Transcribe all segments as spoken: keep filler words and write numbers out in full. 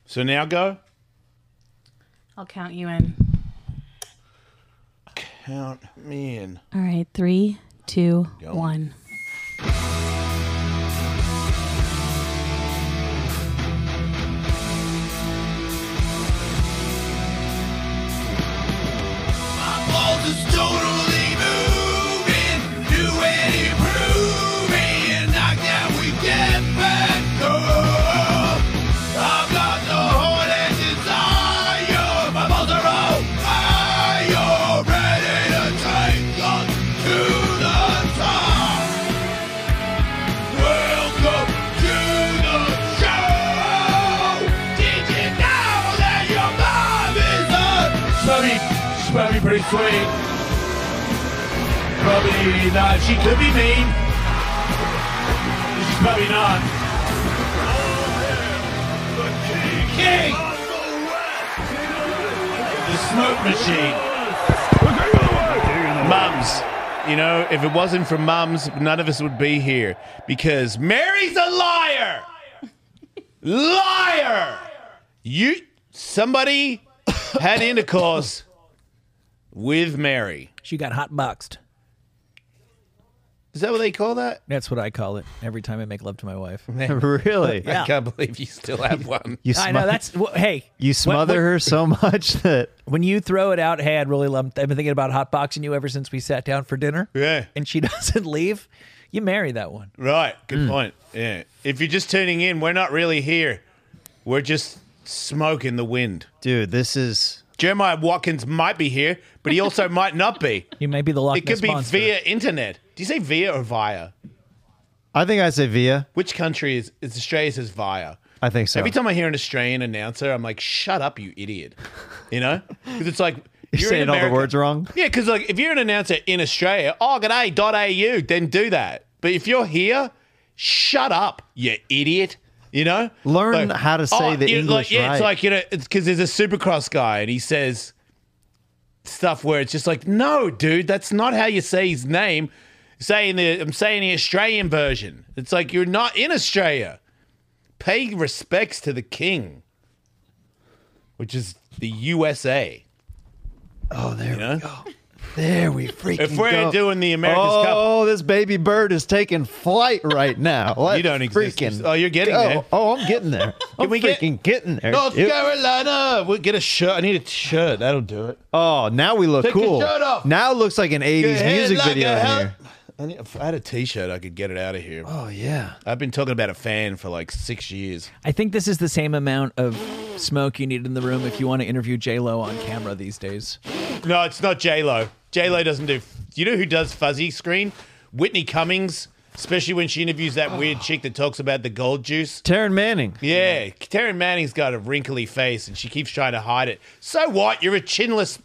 So now go. I'll count you in. Count me in. All right, three, two, Go. one. Is totally moving, doing improving. Knock down, we get back up. I've got the heart and desire. My balls are on fire, ready to take us to the top. Welcome to the show. Did you know that your mom is a slummy? She's probably pretty sweet. Probably not. She could be mean. She's probably not. The king. King. The smoke machine. Mums. You know, if it wasn't for mums, none of us would be here. Because Mary's a liar. Liar. You, somebody had intercourse with Mary. She got hot boxed. Is that what they call that? That's what I call it every time I make love to my wife. Really? Yeah. I can't believe you still have one. You I know, that's, well, hey. You smother when- when- her so much that When you throw it out, hey, I'd really love, I've been thinking about hotboxing you ever since we sat down for dinner. Yeah. And she doesn't leave, you marry that one. Right. Good point. Yeah. If you're just tuning in, we're not really here. We're just smoke in the wind. dude, this is Jeremiah Watkins might be here, but he also might not be. You may be the Loch It could Ness be Monster. via internet. Do you say via or via? I think I say via. Which country is, is Australia says via? I think so. Every time I hear an Australian announcer, I'm like, shut up, you idiot. You know? Because it's like, You're, you're saying in all the America- words wrong. Yeah, because like, if you're an announcer in Australia, oh, g'day, .au, then do that. But if you're here, shut up, you idiot. You know? Learn how to say the you- English like, yeah, right. it's like, you know, it's because there's a Supercross guy and he says stuff where it's just like, no, dude, that's not how you say his name. Saying the I'm saying the Australian version. It's like you're not in Australia. Pay respects to the king, which is the U S A. Oh, there You know? we go. There we freaking If we're go. doing the America's oh, Cup, Oh, this baby bird is taking flight right now. Let's You don't exist. freaking Oh, you're getting go. there. Oh, I'm getting there. I'm we get- freaking getting there. North dude. Carolina, we'll get a shirt. I need a shirt. That'll do it. Oh, now we look Take your cool. shirt off. Now it looks like an eighties Your head music like video a in hell- here. I need- If I had a T-shirt, I could get it out of here. Oh, yeah. I've been talking about a fan for like six years. I think this is the same amount of smoke you need in the room if you want to interview J-Lo on camera these days. No, it's not J-Lo. J-Lo doesn't do... You know who does fuzzy screen? Whitney Cummings, especially when she interviews that weird chick that talks about the gold juice. Taryn Manning. Yeah, Taryn Manning's got a wrinkly face and she keeps trying to hide it. So what? You're a chinless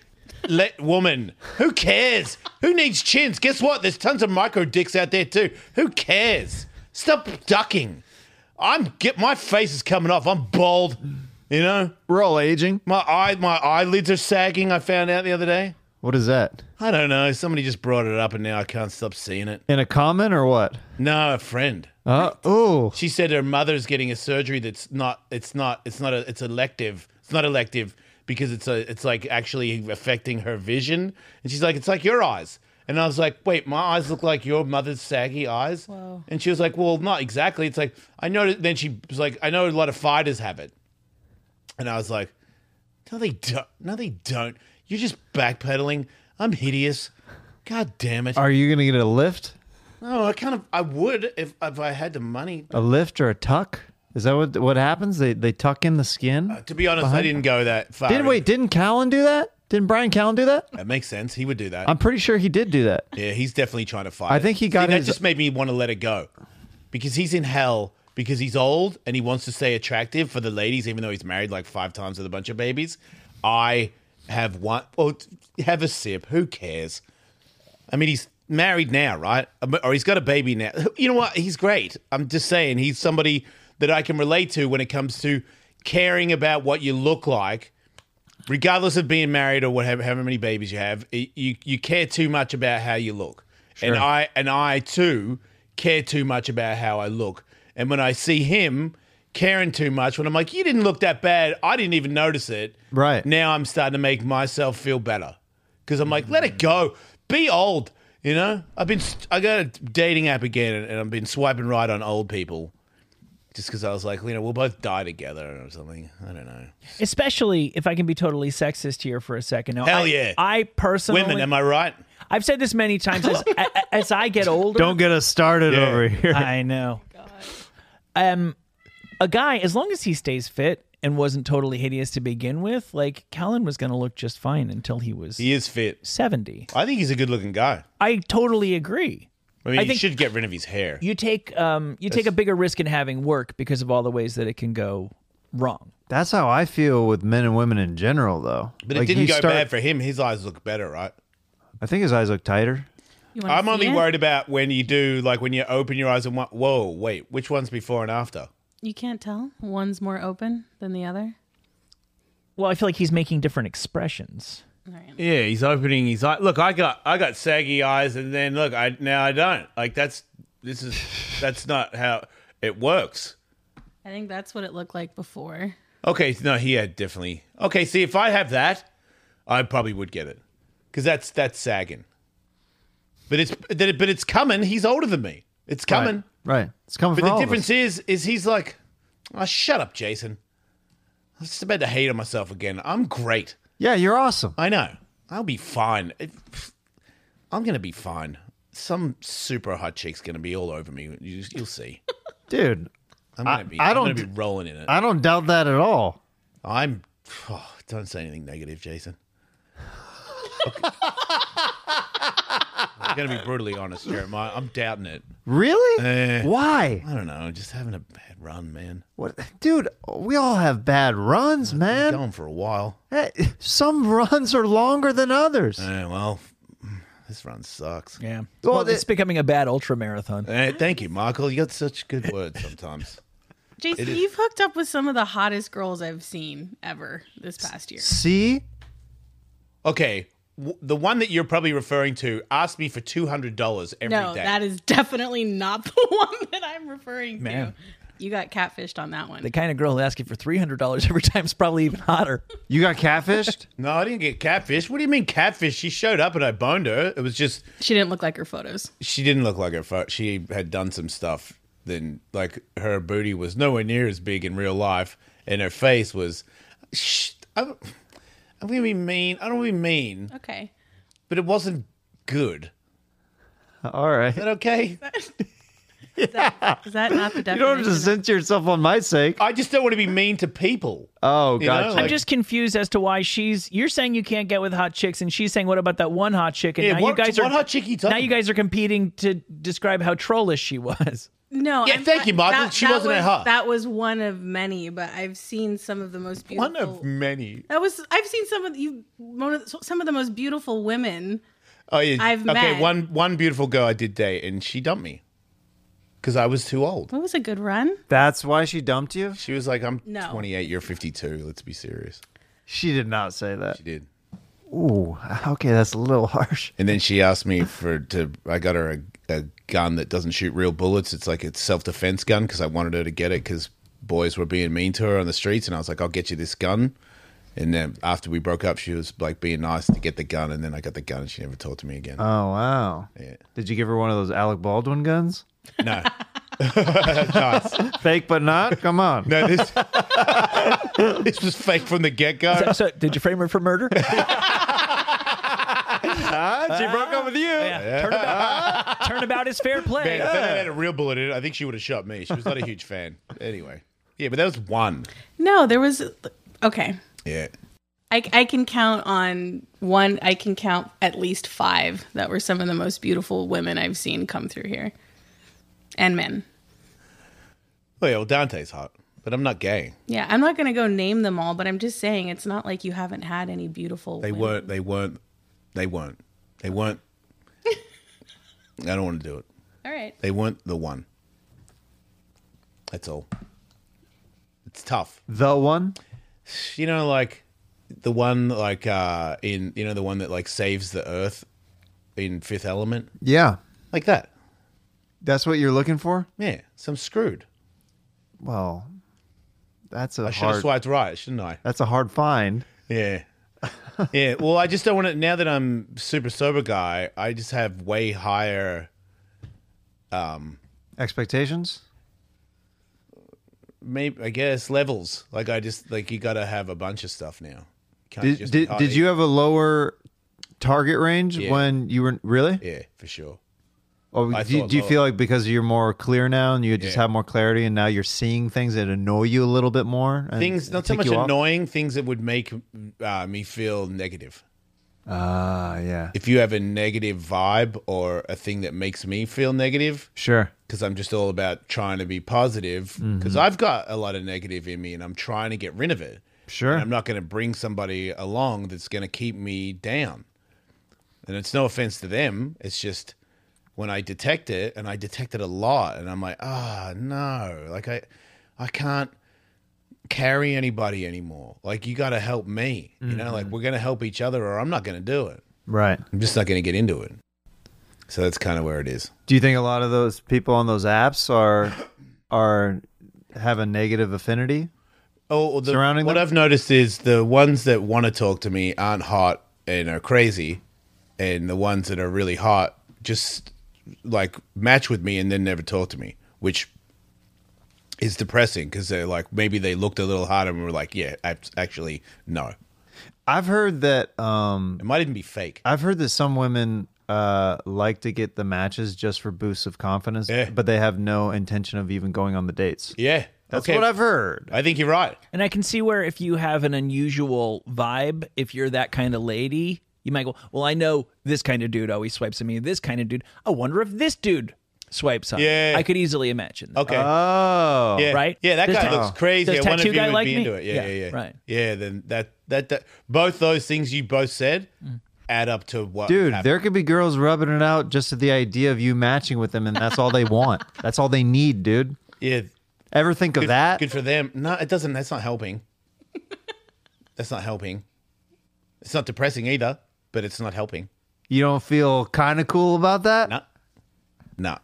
le- woman. Who cares? Who needs chins? Guess what? There's tons of micro dicks out there too. Who cares? Stop ducking. I'm get my face is coming off. I'm bald. You know, We're all aging. my eye, my eyelids are sagging. I found out the other day. What is that? I don't know. Somebody just brought it up, and now I can't stop seeing it. In a comment or what? No, a friend. Uh, oh, She said her mother's getting a surgery that's not. It's not. It's not a. It's elective. It's not elective because it's a. It's like actually affecting her vision. And she's like, it's like your eyes. And I was like, wait, my eyes look like your mother's saggy eyes. Whoa. And she was like, well, not exactly. It's like I know. Then she was like, I know a lot of fighters have it. And I was like, no, they don't. No, they don't. You're just backpedaling. I'm hideous. God damn it. are you going to get a lift? No, I kind of. I would if if I had the money. A lift or a tuck? Is that what what happens? They they tuck in the skin? To be honest, I didn't go that far. Didn't wait? Didn't Callan do that? Didn't Brian Callan do that? That makes sense. He would do that. I'm pretty sure he did do that. yeah, he's definitely trying to fight. I it. think he got See, his- That just made me want to let it go, because he's in hell because he's old and he wants to stay attractive for the ladies, even though he's married like five times with a bunch of babies. I have one. Or have a sip. Who cares? I mean, he's married now, right? Or he's got a baby now. You know what? He's great. I'm just saying, he's somebody that I can relate to when it comes to caring about what you look like, regardless of being married or whatever, however many babies you have. It, you you care too much about how you look, and I and I too care too much about how I look. And when I see him caring too much when I'm like, you didn't look that bad. I didn't even notice it. Right. Now I'm starting to make myself feel better because I'm like, let it go. Be old. You know, I've been, I got a dating app again and I've been swiping right on old people just because I was like, you know, we'll both die together or something. I don't know. Especially if I can be totally sexist here for a second. Now, Hell I, yeah. I personally, Women, am I right? I've said this many times. As, a- as I get older, Don't get us started Yeah. over here. I know. Um, a guy, as long as he stays fit and wasn't totally hideous to begin with, like Callan was going to look just fine until he was He is fit. seventy. I think he's a good looking guy. I totally agree. I mean, I he think- should get rid of his hair. You take um, you take a bigger risk in having work because of all the ways that it can go wrong. That's how I feel with men and women in general, though. But Like, it didn't you go start- bad for him. His eyes look better, right? I think his eyes look tighter. You wanna I'm see only it? worried about when you do, like when you open your eyes and want, whoa, wait, which one's before and after? You can't tell. One's more open than the other. Well, I feel like he's making different expressions. All right. Yeah, he's opening his eye. Look, I got I got saggy eyes, and then look, I now I don't. Like that's this is that's not how it works. I think that's what it looked like before. Okay, no, he had definitely. Okay, see, if I have that, I probably would get it because that's that's sagging. But it's but it's coming. He's older than me. It's coming. Right. right. It's coming But for the all difference of us. is, is he's like, oh, shut up, Jason. I'm just about to hate on myself again. I'm great. Yeah, you're awesome. I know. I'll be fine. It- I'm gonna be fine. Some super hot chick's gonna be all over me. You, you'll see. Dude, I'm gonna I- be. I I'm don't- gonna be rolling in it. I don't doubt that at all. I'm. Oh, don't say anything negative, Jason. I'm gonna be brutally honest, Jeremiah. I'm doubting it. Really? Eh. Why? I don't know. Just having a bad run, man. What, dude? We all have bad runs, man. Going for a while. Hey, some runs are longer than others. Eh, well, this run sucks. Yeah. Well, Well, the- it's becoming a bad ultra marathon. Eh, thank you, Michael. You got such good words sometimes. Jason, is- you've hooked up with some of the hottest girls I've seen ever this past year. See? Okay, w- the one that you're probably referring to asked me for two hundred dollars every day. No, that is definitely not the one that I'm referring to. Man. You got catfished on that one. The kind of girl who asks you for three hundred dollars every time is probably even hotter. You got catfished? No, I didn't get catfish. What do you mean catfish? She showed up and I boned her. It was just She didn't look like her photos. she didn't look like her. Fo- she had done some stuff. Then like her booty was nowhere near as big in real life, and her face was. Shh, I'm, I'm gonna be mean. I don't want to be mean, Okay. but it wasn't good. All right. Is that okay? Is that not the definition? You don't have to of- censor yourself on my sake. I just don't want to be mean to people. Oh, You know, gotcha. like- I'm just confused as to why she's. You're saying you can't get with hot chicks, and she's saying, "What about that one hot chick?" And Yeah, now what- you guys what are hot chick you talking now you guys are competing to describe how trollish she was. No. Yeah, I'm- thank you, Michael. that- She that wasn't that was, hot. That was one of many, but I've seen some of the most beautiful. One of many. That was. I've seen some of you. One of the, some of the most beautiful women. Oh yeah. I've okay, met. one one beautiful girl I did date, and she dumped me because I was too old. What was a good run? That's why she dumped you? She was like, "I'm No. twenty-eight, you're fifty-two. Let's be serious." She did not say that. She did. Ooh, okay, that's a little harsh. And then she asked me for to. I got her a, a gun that doesn't shoot real bullets. It's like a self defense gun because I wanted her to get it because boys were being mean to her on the streets, and I was like, "I'll get you this gun." And then after we broke up, she was like being nice to get the gun, and then I got the gun, and she never talked to me again. Oh, wow. Yeah. Did you give her one of those Alec Baldwin guns? No, nice. Fake but not? Come on. No, this this was fake from the get go. So, so did you frame her for murder? Ah, she broke up with you. Yeah. Turnabout, turnabout is fair play. Man, if that had a real bullet in it, I think she would have shot me. She was not a huge fan. Anyway, yeah, but that was one. No, there was. Okay. Yeah. I, I can count on one. I can count at least five that were some of the most beautiful women I've seen come through here, and men. Well, yeah, well, Dante's hot, but I'm not gay. Yeah, I'm not gonna go name them all, but I'm just saying it's not like you haven't had any beautiful. They women. weren't. They weren't. They weren't. They weren't. I don't want to do it. All right. They weren't the one. That's all. It's tough. The one? You know, like the one, like uh in you know the one that like saves the earth in Fifth Element, Yeah. like that. That's what you're looking for? Yeah, some screwed. Well, that's a I should have hard. swiped right, shouldn't I? That's a hard find. Yeah. Yeah. Well, I just don't want to. Now that I'm super sober guy, I just have way higher. Um, Expectations? maybe I guess levels. Like I just like you got to have a bunch of stuff now. Can't Did just did, be did high. you have a lower target range Yeah. when you were really? Yeah, for sure. Or I do, you- thought do you lower. feel like because you're more clear now and you just Yeah. have more clarity and now you're seeing things that annoy you a little bit more? and Things not so tick much you off? annoying. Things that would make uh, me feel negative. Ah, yeah. If you have a negative vibe or a thing that makes me feel negative, Sure. because I'm just all about trying to be positive. Because Mm-hmm. I've got a lot of negative in me, and I'm trying to get rid of it. Sure. And I'm not going to bring somebody along that's going to keep me down. And it's no offense to them. It's just when I detect it, and I detect it a lot, and I'm like, ah, no, like I, I can't carry anybody anymore. Like you got to help me. You know, like we're going to help each other, or I'm not going to do it. Right. I'm just not going to get into it. So that's kind of where it is. Do you think a lot of those people on those apps are are have a negative affinity? Oh, well, the, Surrounding what them? I've noticed is the ones that want to talk to me aren't hot and are crazy, and the ones that are really hot just like match with me and then never talk to me, which is depressing because they're like maybe they looked a little harder and were like, yeah, ab- actually no, I've heard that um it might even be fake. I've heard that some women uh like to get the matches just for boosts of confidence, Yeah. but they have no intention of even going on the dates. Yeah, That's okay. what I've heard. I think you're right. And I can see where if you have an unusual vibe, if you're that kind of lady, you might go, well, I know this kind of dude always swipes at me. This kind of dude, I wonder if this dude swipes on me. Yeah. I could easily imagine that. Okay. Oh. Yeah, Right? Yeah, that Does guy ta- looks crazy. does I wonder tattoo if you guy would like be me? into it. Yeah, Yeah, yeah, yeah. right. Yeah, then that, that that both those things you both said Mm. add up to what Dude, happened. there could be girls rubbing it out just at the idea of you matching with them, and that's all they want. That's all they need, dude. Yeah, Ever think of good, that? good for them. No, it doesn't. That's not helping. That's not helping. It's not depressing either, but it's not helping. You don't feel kind of cool about that? No, no.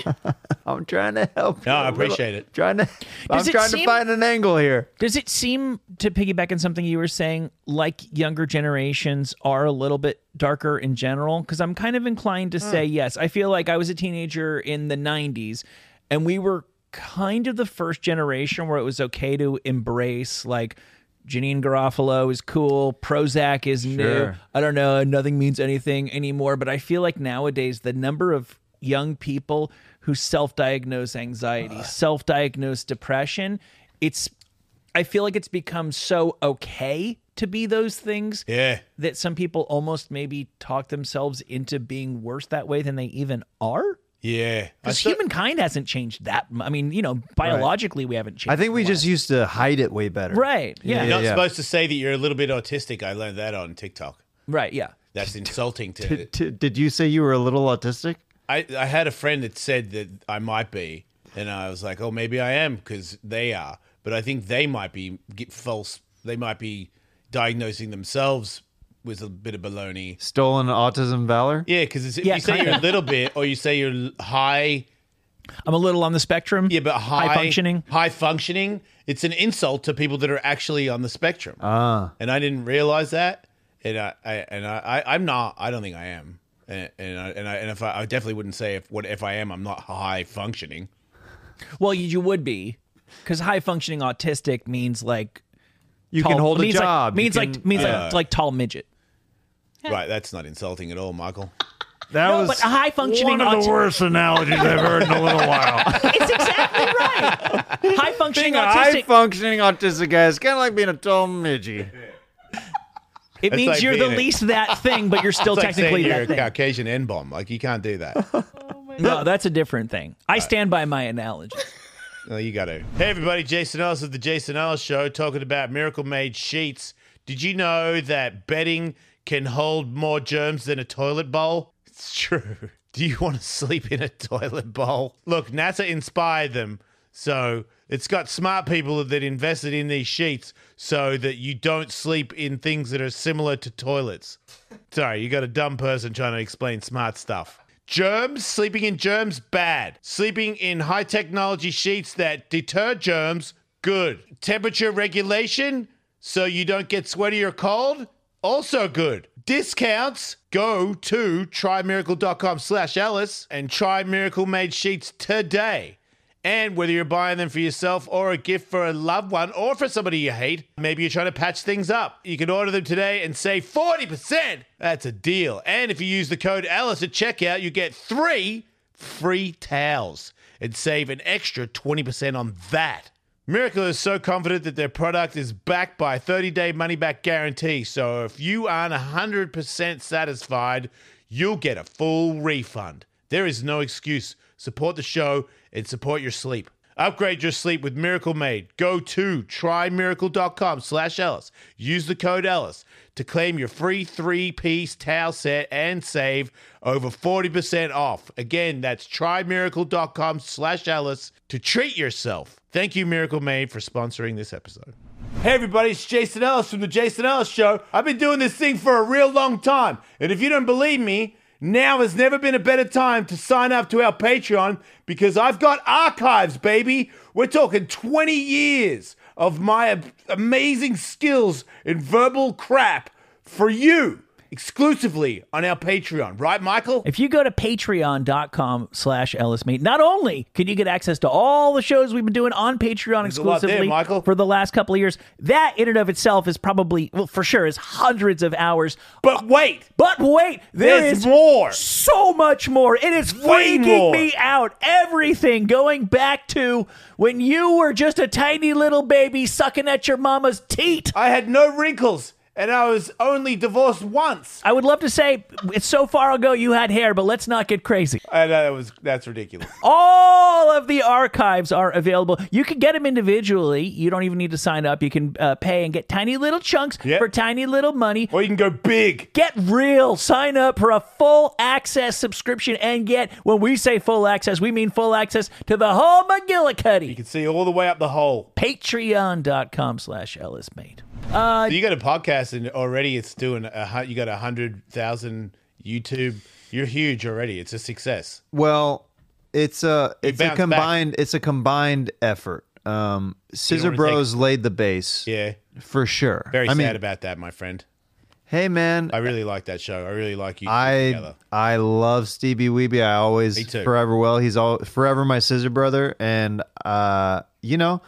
I'm trying to help. No, you I a little. appreciate it. Trying to. I'm it trying seem- to find an angle here. Does it seem, to piggyback on something you were saying, like younger generations are a little bit darker in general? Because I'm kind of inclined to say yes. I feel like I was a teenager in the nineties, and we were kind of the first generation where it was okay to embrace, like, Janine Garofalo is cool, Prozac is new. Sure. I don't know, nothing means anything anymore. But I feel like nowadays the number of young people who self-diagnose anxiety, self-diagnose depression, it's I feel like it's become so okay to be those things Yeah, that some people almost maybe talk themselves into being worse that way than they even are. yeah. I Because sta- humankind hasn't changed that. mu- I mean, you know, biologically we haven't changed. I think we a lot. just used to hide it way better. right, yeah, You're not yeah. supposed to say that you're a little bit autistic. I learned that on TikTok. right, yeah. That's insulting to. Did, did, did you say you were a little autistic? I, I had a friend that said that I might be, and I was like, oh, maybe I am because they are. But I think they might be get false. They might be diagnosing themselves with a bit of baloney. Stolen autism valor? Yeah, because if Yeah, you say kinda. you're a little bit, or you say you're high, I'm a little on the spectrum. yeah, but high, high functioning. high functioning, it's an insult to people that are actually on the spectrum. Ah. And I didn't realize that, and I, I and I, I, I'm not. I don't think I am. And and I, and, I, and if I, I definitely wouldn't say if what if I am, I'm not high functioning. Well, you, you would be, because high functioning autistic means like You tall, can hold a means job. Like, means You like can- means Uh, like like tall midget. Right, that's not insulting at all, Michael. that No, was but a high functioning one of the auti- worst analogies I've heard in a little while. It's exactly right. High functioning Being a high autistic. functioning autistic guy is kind of like being a tall midget. It means like you're the being a- least that thing, but you're still It's like technically saying you're that a thing. Caucasian N-bomb. Like, you can't do that. No, that's a different thing. I stand by my analogy. No, you got to. Hey, everybody. Jason Ellis of The Jason Ellis Show talking about Miracle Made Sheets. Did you know that bedding can hold more germs than a toilet bowl? It's true. Do you want to sleep in a toilet bowl? Look, NASA inspired them. So it's got smart people that invested in these sheets so that you don't sleep in things that are similar to toilets. Sorry, you got a dumb person trying to explain smart stuff. Germs, sleeping in germs, bad. Sleeping in high technology sheets that deter germs, Good. Temperature regulation, so you don't get sweaty or cold, also good. Discounts, go to trymiracle.com slash Ellis and try Miracle Made sheets today. And whether you're buying them for yourself or a gift for a loved one or for somebody you hate, maybe you're trying to patch things up, you can order them today and save forty percent. That's a deal. And if you use the code Ellis at checkout, you get three free towels and save an extra twenty percent on that. Miracle is so confident that their product is backed by a thirty-day money-back guarantee. So if you aren't one hundred percent satisfied, you'll get a full refund. There is no excuse. Support the show and support your sleep. Upgrade your sleep with Miracle Made. Go to trymiracle.com slash Ellis. Use the code Ellis to claim your free three-piece towel set and save over forty percent off. Again, that's trymiracle.com slash Ellis to treat yourself. Thank you, Miracle Made, for sponsoring this episode. Hey everybody, it's Jason Ellis from The Jason Ellis Show. I've been doing this thing for a real long time. And if you don't believe me, now has never been a better time to sign up to our Patreon because I've got archives, baby. We're talking twenty years of my amazing skills in verbal crap for you exclusively on our Patreon. Right, Michael? If you go to patreon.com slash EllisMate, not only can you get access to all the shows we've been doing on Patreon There's a lot there, exclusively Michael. for the last couple of years, that in and of itself is probably, well, for sure, is hundreds of hours. But wait, But wait, there there's is more. so much more. It is Way freaking more. me out. Everything going back to when you were just a tiny little baby sucking at your mama's teat. I had no wrinkles and I was only divorced once. I would love to say it's so far ago you had hair, but let's not get crazy. I know that was that's ridiculous. All of the archives are available. You can get them individually. You don't even need to sign up. You can uh, pay and get tiny little chunks Yep. for tiny little money. Or you can go big. Get real. Sign up for a full access subscription and get, when we say full access, we mean full access to the whole McGillicuddy. You can see all the way up the hole. Patreon.com slash EllisMate. So you got a podcast and already it's doing a hu- you got a hundred thousand YouTube. You're huge already. It's a success. Well, it's a it's a bounced combined it's a combined effort. Um, Scissor wanna Bros laid the base, Yeah, for sure. very I sad mean, about that, my friend. hey man, I really like that show. I really like you two I together. I love Stevie Weeby. I always Me too. forever will. He's all forever my scissor brother, and uh, you know,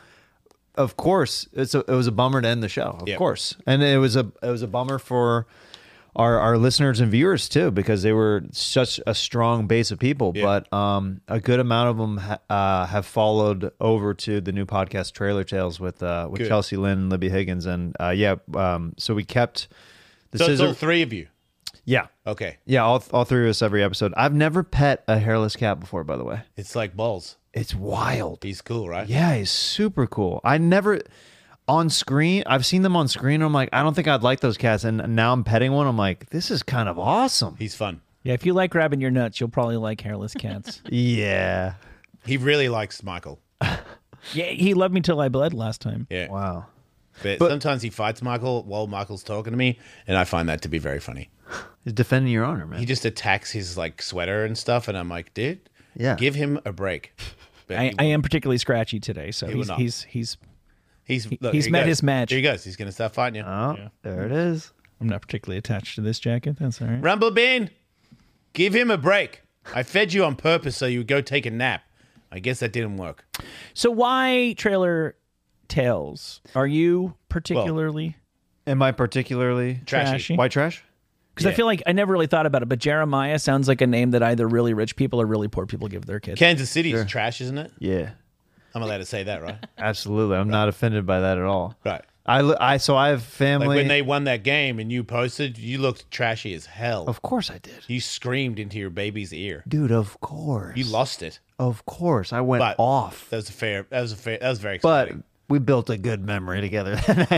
of course, it's a, it was a bummer to end the show. Of Yep. course, and it was a it was a bummer for our our listeners and viewers too, because they were such a strong base of people. Yeah. But um, a good amount of them ha- uh, have followed over to the new podcast Trailer Tales with uh, with Good. Chelsea Lynn and Libby Higgins, and uh, yeah, um, so we kept the So it's scissor. all three of you. yeah. Okay, Yeah, all, all three of us every episode. I've never pet a hairless cat before, by the way. it's like balls. It's wild. He's cool, right? Yeah, he's super cool. I never, on screen, I've seen them on screen. And I'm like, I don't think I'd like those cats. And now I'm petting one. I'm like, this is kind of awesome. He's fun. Yeah, if you like grabbing your nuts, you'll probably like hairless cats. Yeah. He really likes Michael. Yeah, he loved me till I bled last time. Yeah, Wow. but, But- sometimes he fights Michael while Michael's talking to me, and I find that to be very funny. He's defending your honor, man. He just attacks his like sweater and stuff, and I'm like, dude, Yeah. give him a break. But I, he I am particularly scratchy today, so will he's, not. he's he's He's look, he's here he met goes. his match. Here he goes. He's gonna start fighting you. Oh, there it is. I'm not particularly attached to this jacket. That's all right. Rumble Bean, give him a break. I fed you on purpose so you would go take a nap. I guess that didn't work. So why Trailer Tales? Are you particularly Am I particularly Trashy. trashy? white trash? Because I Yeah. feel like I never really thought about it, but Jeremiah sounds like a name that either really rich people or really poor people give their kids. Kansas City is trash, isn't it? Yeah, I'm allowed to say that, right? absolutely. I'm not offended by that at all. Right. I, li- I so I have family. Like when they won that game and you posted, you looked trashy as hell. of course I did. You screamed into your baby's ear. Dude, of course. You lost it. Of course. I went But off. That was a fair. That was a fair. That was very But exciting. we built a good memory together that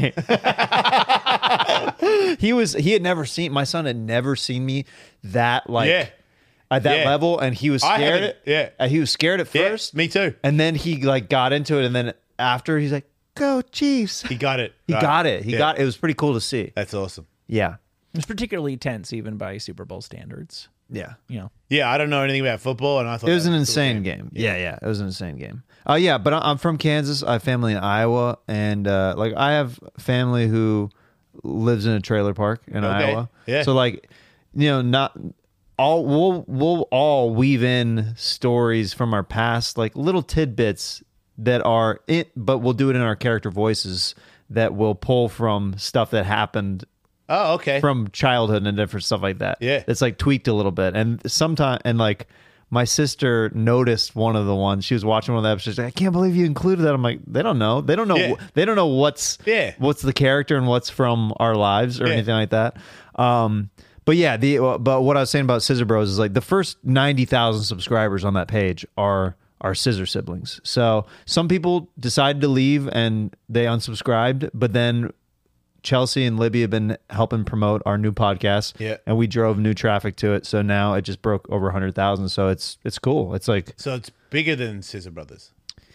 night. he was he had never seen my son had never seen me that like Yeah. at that Yeah. level, and he was I scared. haven't- yeah. Uh, he was scared at Yeah, first. me too. And then he like got into it, and then after he's like, "Go Chiefs!" He got it. He Right. got it. He Yeah. got it. Was pretty cool to see. That's awesome. Yeah, It's particularly tense, even by Super Bowl standards. yeah. You know, Yeah, I don't know anything about football, and I thought It was that an a cool insane game. Yeah. yeah, It was an insane game. Oh yeah, but I- I'm from Kansas. I have family in Iowa, and uh, like I have family who lives in a trailer park in Okay. Iowa. Yeah. So like, you know, not all we'll we'll all weave in stories from our past, like little tidbits that are it, but we'll do it in our character voices that will pull from stuff that happened Oh, okay. from childhood and different stuff like that. Yeah. It's like tweaked a little bit. And sometimes, and like my sister noticed one of the ones, she was watching one of the episodes. She's like, I can't believe you included that. I'm like, they don't know. They don't know. Yeah. They don't know what's, Yeah. what's the character and what's from our lives or Yeah. anything like that. Um, but yeah, the, but what I was saying about Scissor Bros is like the first ninety thousand subscribers on that page are, are Scissor siblings. So some people decided to leave and they unsubscribed, but then Chelsea and Libby have been helping promote our new podcast, Yeah. and we drove new traffic to it. So now it just broke over one hundred thousand. So it's it's cool. It's like, So it's bigger than Scissor Brothers.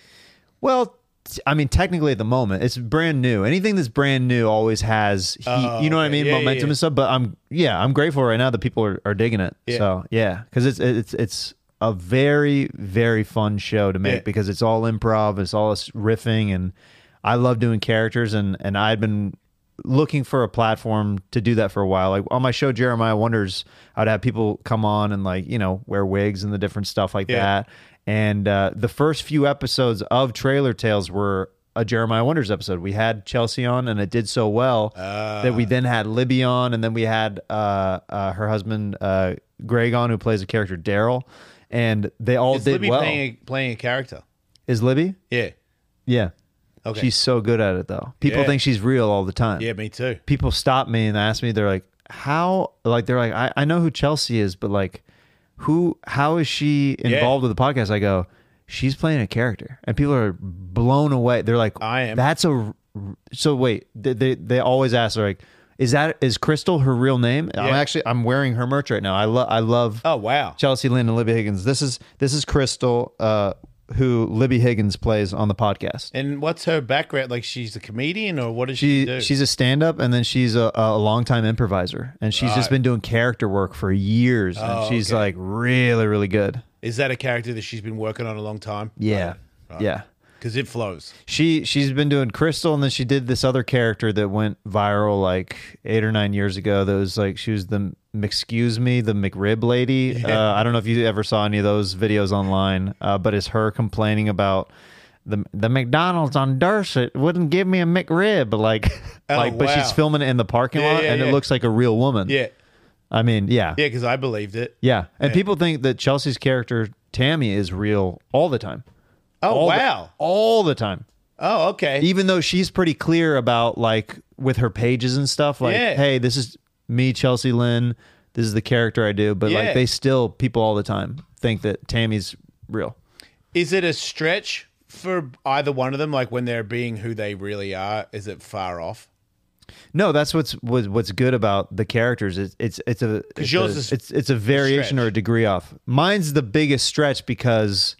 well, t- I mean, technically at the moment, it's brand new. Anything that's brand new always has, heat, Oh, you know what I okay. mean, Yeah, yeah, momentum yeah. and stuff. But I'm yeah, I'm grateful right now that people are, are digging it. Yeah. So yeah, because it's it's it's a very very fun show to make Yeah. because it's all improv, it's all us riffing, and I love doing characters, and and I'd been looking for a platform to do that for a while. Like on my show Jeremiah Wonders, I'd have people come on and like, you know, wear wigs and the different stuff like Yeah. that. And uh, the first few episodes of Trailer Tales were a Jeremiah Wonders episode. We had Chelsea on, and it did so well that we then had Libby on, and then we had uh, uh, her husband uh, Greg on, who plays a character Daryl, and they all Is did Libby well. playing a, playing a character? Is Libby? Yeah. Yeah. Okay. She's so good at it though. People Yeah. think she's real all the time. Yeah, me too. People stop me and ask me, they're like, how, like, they're like, I, I know who Chelsea is, but like, who, how is she involved with the podcast? I go, she's playing a character, and people are blown away. They're like, I am. That's a, so wait, they, they, they always ask, they're like, is that, is Crystal her real name? I'm Yeah. actually, I'm wearing her merch right now. I love, I love Oh, wow. Chelsea Lynn and Libby Higgins. This is, this is Crystal, uh, who Libby Higgins plays on the podcast. And what's her background? Like, she's a comedian, or what does she, She do? she's a stand-up, and then she's a, a longtime improviser, and she's just Right. been doing character work for years, and Oh, she's okay. like really, really good. Is that a character that she's been working on a long time? Yeah, yeah. Because it flows. She she's been doing Crystal, and then she did this other character that went viral like eight or nine years ago. That was like she was the Excuse Me, the McRib lady. Yeah. Uh, I don't know if you ever saw any of those videos online, uh, but it's her complaining about the the McDonald's on Dorset wouldn't give me a McRib, like Oh, like. But wow. she's filming it in the parking Yeah, lot, yeah, and yeah. it looks like a real woman. Yeah. I mean, yeah, Yeah, because I believed it. yeah. And Yeah. people think that Chelsea's character Tammy is real all the time. Oh, All the- wow. all the time. Oh, okay. Even though she's pretty clear about like with her pages and stuff, like, Yeah. hey, this is me, Chelsea Lynn. This is the character I do. But Yeah. like they still, people all the time think that Tammy's real. Is it a stretch for either one of them? Like, when they're being who they really are, is it far off? No, that's what's what's, what's good about the characters. It's it's it's a it's yours a, is it's, it's a variation stretch. or a degree off. Mine's the biggest stretch because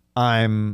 I'm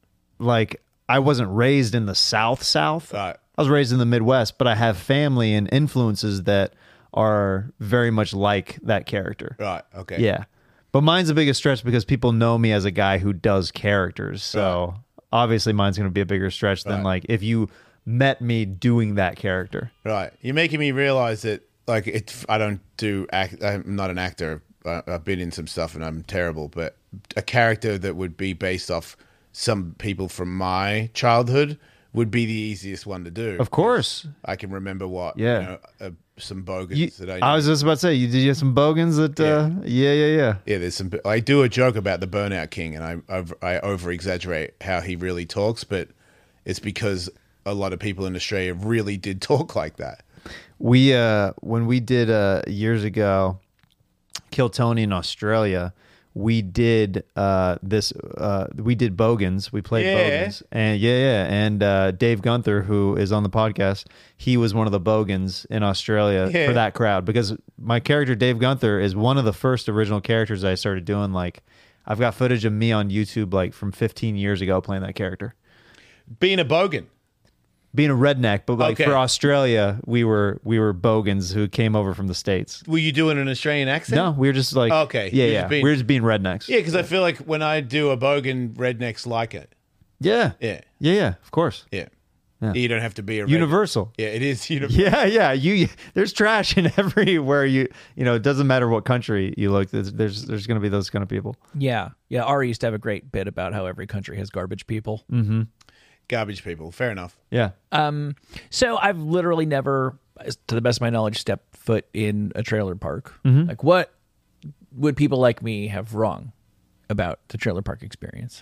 like I wasn't raised in the South South. Right. I was raised in the Midwest, but I have family and influences that are very much like that character. Right. Okay. Yeah. But mine's the biggest stretch because people know me as a guy who does characters. So obviously mine's going to be a bigger stretch than Right. like if you met me doing that character. Right. You're making me realize that, like, it. I don't do act. I'm not an actor. I- I've been in some stuff and I'm terrible. But a character that would be based off some people from my childhood would be the easiest one to do. Of course. I can remember what. Yeah. You know, uh, some bogans You, that I. I was just about to say, you did you have some bogans that uh yeah, yeah, yeah. Yeah, there's some. I do a joke about the Burnout King, and I over, I over exaggerate how he really talks, but it's because a lot of people in Australia really did talk like that. We uh when we did uh years ago Kill Tony in Australia, we did uh this uh we did Bogans. We played Yeah. Bogans. And yeah, yeah. And uh Dave Gunther, who is on the podcast, he was one of the Bogans in Australia Yeah. for that crowd because my character Dave Gunther is one of the first original characters I started doing. Like I've got footage of me on YouTube like from fifteen years ago playing that character. Being a bogan. Being a redneck, but like Okay. for Australia, we were we were Bogans who came over from the States. Were you doing an Australian accent? No, we were just like Okay, yeah, you're yeah. just being- we were just being rednecks. Yeah, because I feel like when I do a bogan, rednecks like it. Yeah. Yeah. Yeah, yeah, of course. Yeah. Yeah. You don't have to be a regu- Universal. Yeah, it is universal. Yeah, yeah. You there's trash in everywhere you you know, it doesn't matter what country you look, there's there's, there's going to be those kind of people. Yeah. Yeah. Ari used to have a great bit about how every country has garbage people. Garbage people. Fair enough. Yeah. Um, so I've literally never, to the best of my knowledge, stepped foot in a trailer park. Like, what would people like me have wrong about the trailer park experience?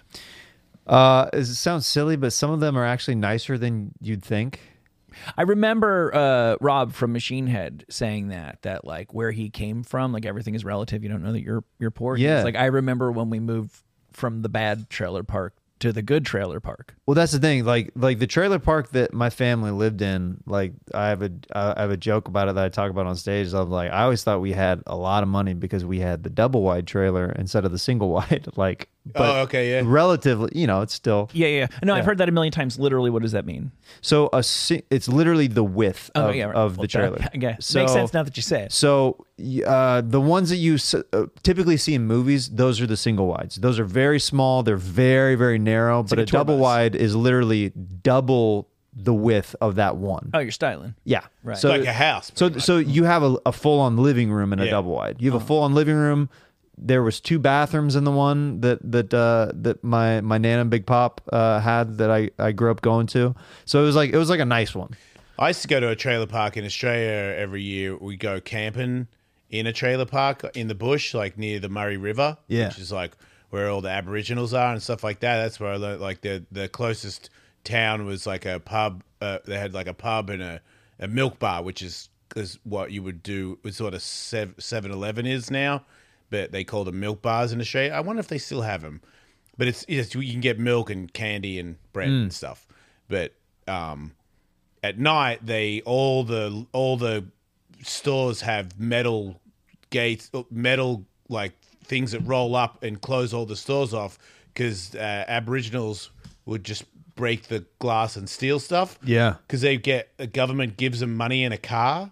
Uh, it sounds silly, but some of them are actually nicer than you'd think. I remember uh, Rob from Machine Head saying that that like where he came from, like everything is relative. You don't know that you're you're poor. He's Yeah. like, I remember when we moved from the bad trailer park to the good trailer park. Well, that's the thing. Like, like the trailer park that my family lived in. Like, I have a, I have a joke about it that I talk about on stage. Of like, I always thought we had a lot of money because we had the double wide trailer instead of the single wide. Like, but Oh, okay, yeah. relatively, you know, it's still Yeah, yeah. No, I've Yeah. heard that a million times. Literally, what does that mean? so a. si- It's literally the width Oh, of, yeah, right. of Well, the trailer. that- okay. So, Makes sense now that you say it. So uh, the ones that you s- uh, typically see in movies, those are the single wides. Those are very small. They're very, very narrow. But like a a tour double bus. wide is literally double the width of that one. Oh, you're styling. Yeah, Right. So, Like a house, So, pretty much. so you have a, a full-on living room in a Yeah. double wide. You have a full-on living room. There was two bathrooms in the one that that uh, that my my nana and Big Pop uh, had that I, I grew up going to. So it was like it was like a nice one. I used to go to a trailer park in Australia every year. We go camping in a trailer park in the bush, like near the Murray River, Yeah. which is like where all the Aboriginals are and stuff like that. That's where I learned, like the the closest town was like a pub. Uh, they had like a pub and a, a milk bar, which is is what you would do. It's what a seven eleven is now, but they call them milk bars in Australia. I wonder if they still have them. But it's, it's you can get milk and candy and bread and stuff. But um, at night, they all the all the stores have metal gates, metal like things that roll up and close all the stores off because uh, Aboriginals would just break the glass and steal stuff. Yeah. because they get the government gives them money in a car,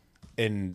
and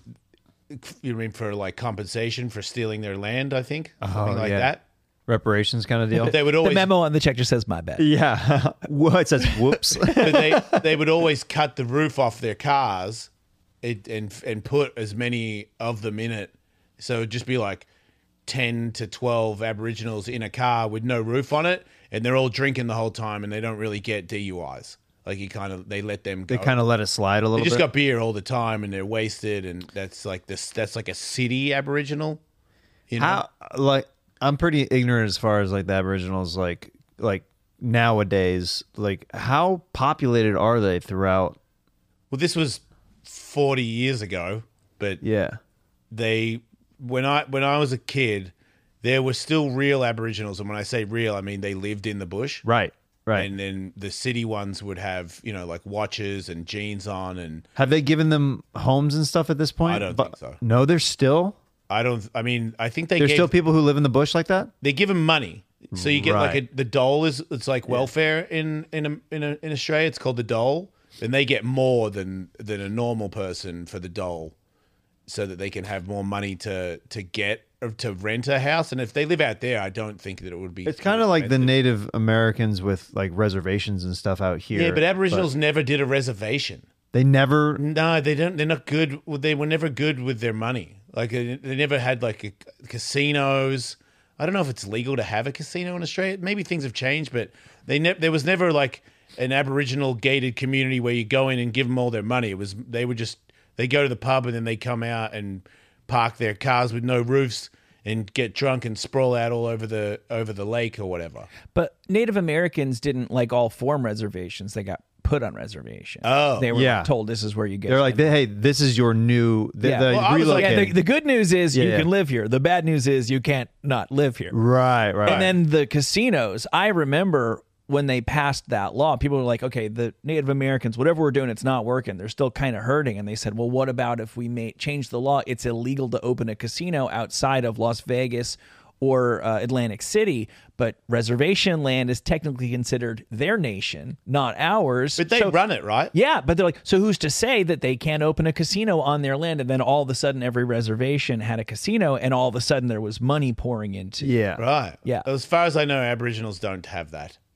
you know, I mean for like compensation for stealing their land. I think something like yeah. that. Reparations kind of deal. They would The always memo on the check just says my bad. yeah. Well, it says whoops. but they they would always cut the roof off their cars it, and and put as many of them in it. So it'd just be like ten to twelve Aboriginals in a car with no roof on it, and they're all drinking the whole time, and they don't really get D U Is. Like you kind of they let them go. They kind of let it slide a They little just bit. got beer all the time, and they're wasted, and that's like this. That's like a city Aboriginal. You know? How like I'm pretty ignorant as far as like the Aboriginals like like nowadays. Like how populated are they throughout? Well, this was forty years ago, but Yeah. they when I when I was a kid, there were still real Aboriginals, and when I say real, I mean they lived in the bush. Right. Right. And then the city ones would have, you know, like watches and jeans on, and Have they given them homes and stuff at this point? I don't But- think so. No, there's still I don't. I mean, I think they there's gave, still people who live in the bush like that. they give them money, so you get like Right. a, the dole is it's like welfare in in a, in, a, in Australia. It's called the dole, and they get more than than a normal person for the dole, so that they can have more money to to get or to rent a house. And if they live out there, I don't think that it would be. It's kind of like the Native Americans with like reservations and stuff out here. yeah, but Aboriginals never did a reservation. they never. No, they don't. They're not good. They were never good with their money. Like they they never had like a, casinos. I don't know if it's legal to have a casino in Australia. Maybe things have changed, but they ne- there was never like an Aboriginal gated community where you go in and give them all their money. It was they would just they go to the pub and then they come out and park their cars with no roofs and get drunk and sprawl out all over the over the lake or whatever. But Native Americans didn't like all form reservations. They got put on reservation. Oh. They were Yeah. told this is where you get. They're like, hey, this is your new. The, Yeah. the Well, I was like- yeah, relocating. the, the good news is you Yeah, yeah. can live here. The bad news is you can't not live here. right, right. And then the casinos, I remember when they passed that law, people were like, okay, the Native Americans, whatever we're doing, it's not working. They're still kind of hurting. And they said, well, what about if we may change the law? It's illegal to open a casino outside of Las Vegas or uh, Atlantic City, but reservation land is technically considered their nation, not ours. But they So- run it, right? yeah, but they're like, so who's to say that they can't open a casino on their land? And then all of a sudden, every reservation had a casino, and all of a sudden, there was money pouring into. yeah, Right. Yeah. As far as I know, Aboriginals don't have that.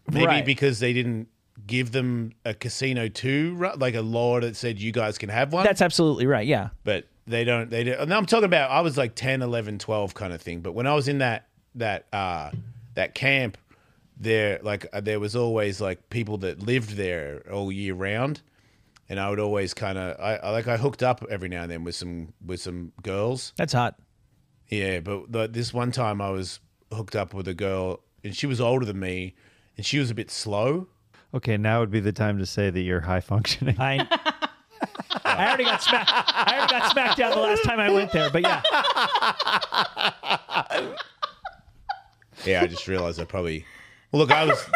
Maybe Right. because they didn't give them a casino too, right? Like a law that said you guys can have one. That's absolutely right. Yeah. but they don't. They don't. No, I'm talking about. I was like ten, eleven, twelve kind of thing. But when I was in that that uh, that camp, there like uh, there was always like people that lived there all year round, and I would always kind of I, I like I hooked up every now and then with some with some girls. That's hot. Yeah, but the, this one time I was hooked up with a girl, and she was older than me, and she was a bit slow. Okay, now would be the time to say that you're high functioning. I I already got smacked. I already got smacked down the last time I went there. But yeah. Yeah, I just realized I probably. Well, look, I was.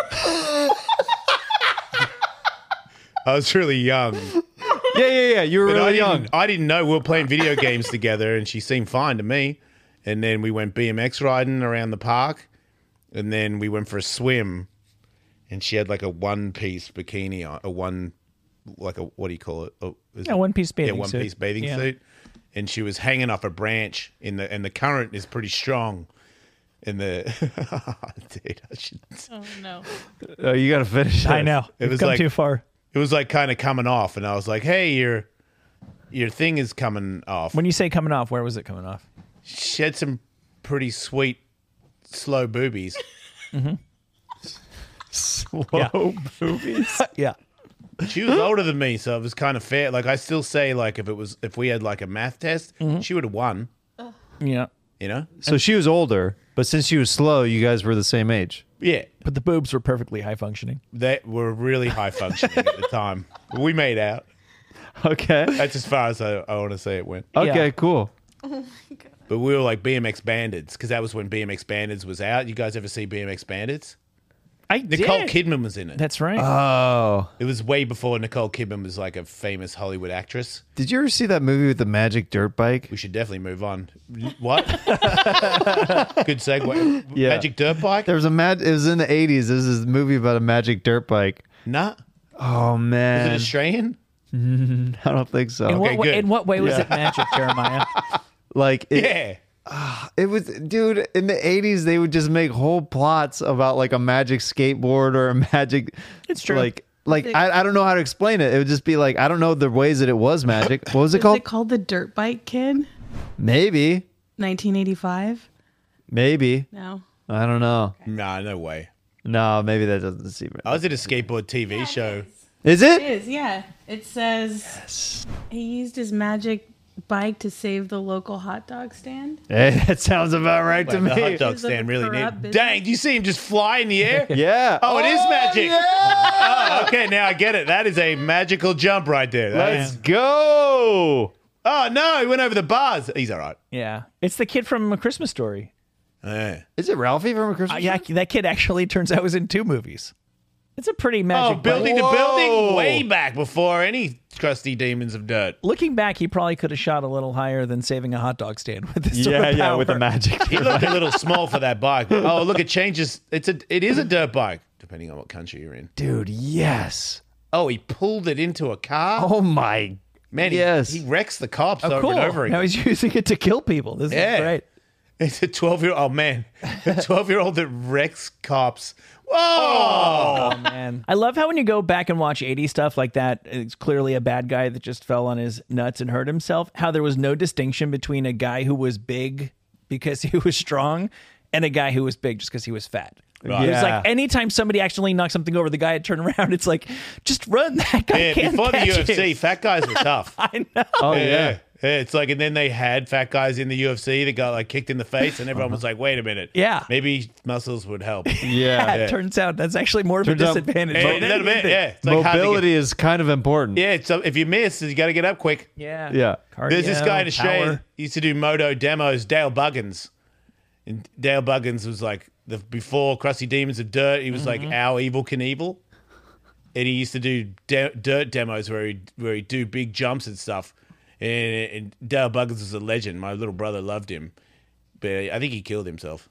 I was really young. Yeah, yeah, yeah. You were But I really didn't, young. I didn't know we were playing video games together, and she seemed fine to me. And then we went B M X riding around the park, and then we went for a swim, and she had like a one-piece bikini on, a one, like a what do you call it? Oh, is Yeah, it- one-piece bathing yeah, suit. one-piece bathing Yeah. suit, and she was hanging off a branch in the and the current is pretty strong. In the dude, I should. Oh no. Oh, you got to finish. I it. know. It We've was come like- too far. It was like kind of coming off, and I was like, "Hey, your your thing is coming off." When you say coming off, where was it coming off? She had some pretty sweet, slow boobies. Slow Yeah. movies. Yeah. She was older than me, so it was kind of fair. Like I still say, like if it was if we had like a math test, she would have won. Yeah. You know? So she was older, but since she was slow, you guys were the same age. Yeah, But the boobs were perfectly high functioning. they were really high functioning at the time. We made out. Okay. That's as far as I, I want to say it went. Okay, Yeah. cool. But we were like B M X Bandits because that was when B M X Bandits was out. You guys ever see B M X Bandits? I Nicole did. Kidman was in it. That's right. Oh. It was way before Nicole Kidman was like a famous Hollywood actress. Did you ever see that movie with the magic dirt bike? We should definitely move on. What? Good segue. Yeah. Magic Dirt Bike? There was a mad. It was in the eighties. This is a movie about a magic dirt bike. Nah. Oh Is it man, Australian? I don't think so. in, okay, what way, good. in what way was it magic, Jeremiah? Like it, Yeah. it was, dude. In the eighties, they would just make whole plots about like a magic skateboard or a magic. It's true. Like, like I, I don't know how to explain it. It would just be like I don't know the ways that it was magic. What was it Is called? it called The Dirt Bike Kid? Maybe, nineteen eighty-five? maybe. No. I don't know. Nah, no way. No, maybe that doesn't seem. I was at a skateboard T V show. Is It it? is, yeah. It says he used his magic bike to save the local hot dog stand. Hey, that sounds about right to Like, the hot me. dog Is it stand really neat. corrupt business? Dang, do you see him just fly in the air? Yeah. Oh, it is magic. yeah! Oh, okay, now I get it. That is a magical jump right there. That Let's is- go. oh, no, he went over the bars. He's all right. Yeah. It's the kid from A Christmas Story. Yeah. Is it Ralphie from a Christmas? Uh, yeah, that kid actually turns out was in two movies. It's a pretty Oh, magic. building bike. to building Whoa. way back before any crusty demons of dirt. Looking back, he probably could have shot a little higher than saving a hot dog stand with this sort Yeah, of yeah, with the power. magic. He looked a little small for that bike. Oh, look, it changes. It's a. It is a dirt bike, depending on what country you're in. Dude, yes. Oh, he pulled it into a car. Oh my. Man, he, yes. he wrecks the cops Oh, over cool. and over again. Now he's using it to kill people. This Yeah. is great. It's a twelve-year-old. Oh man, a twelve-year-old that wrecks cops. Whoa! Oh man, I love how when you go back and watch eighties stuff like that, it's clearly a bad guy that just fell on his nuts and hurt himself. How there was no distinction between a guy who was big because he was strong and a guy who was big just because he was fat. Right. It was Yeah. like anytime somebody actually knocked something over, the guy had turned around. It's like, just run. That guy Yeah, can't before the catch U F C, you. fat guys were tough. I know. Oh yeah. yeah. Yeah, it's like, and then they had fat guys in the U F C that got like kicked in the face, and everyone was like, "Wait a minute, Yeah. maybe muscles would help." Yeah. It turns out that's actually more of a Turns out- disadvantage. Yeah, than a little bit, anything. yeah. It's like hard to get- Mobility is kind of important. yeah, so if you miss, you got to get up quick. Yeah. Yeah. There's this guy in Cardio, Australia power. he used to do moto demos, Dale Buggins. And Dale Buggins was like the before Crusty Demons of Dirt. He was like our Evil Knievel, and he used to do de- dirt demos where he where he do big jumps and stuff. And, and Dale Buggins was a legend. My little brother loved him, but I think he killed himself.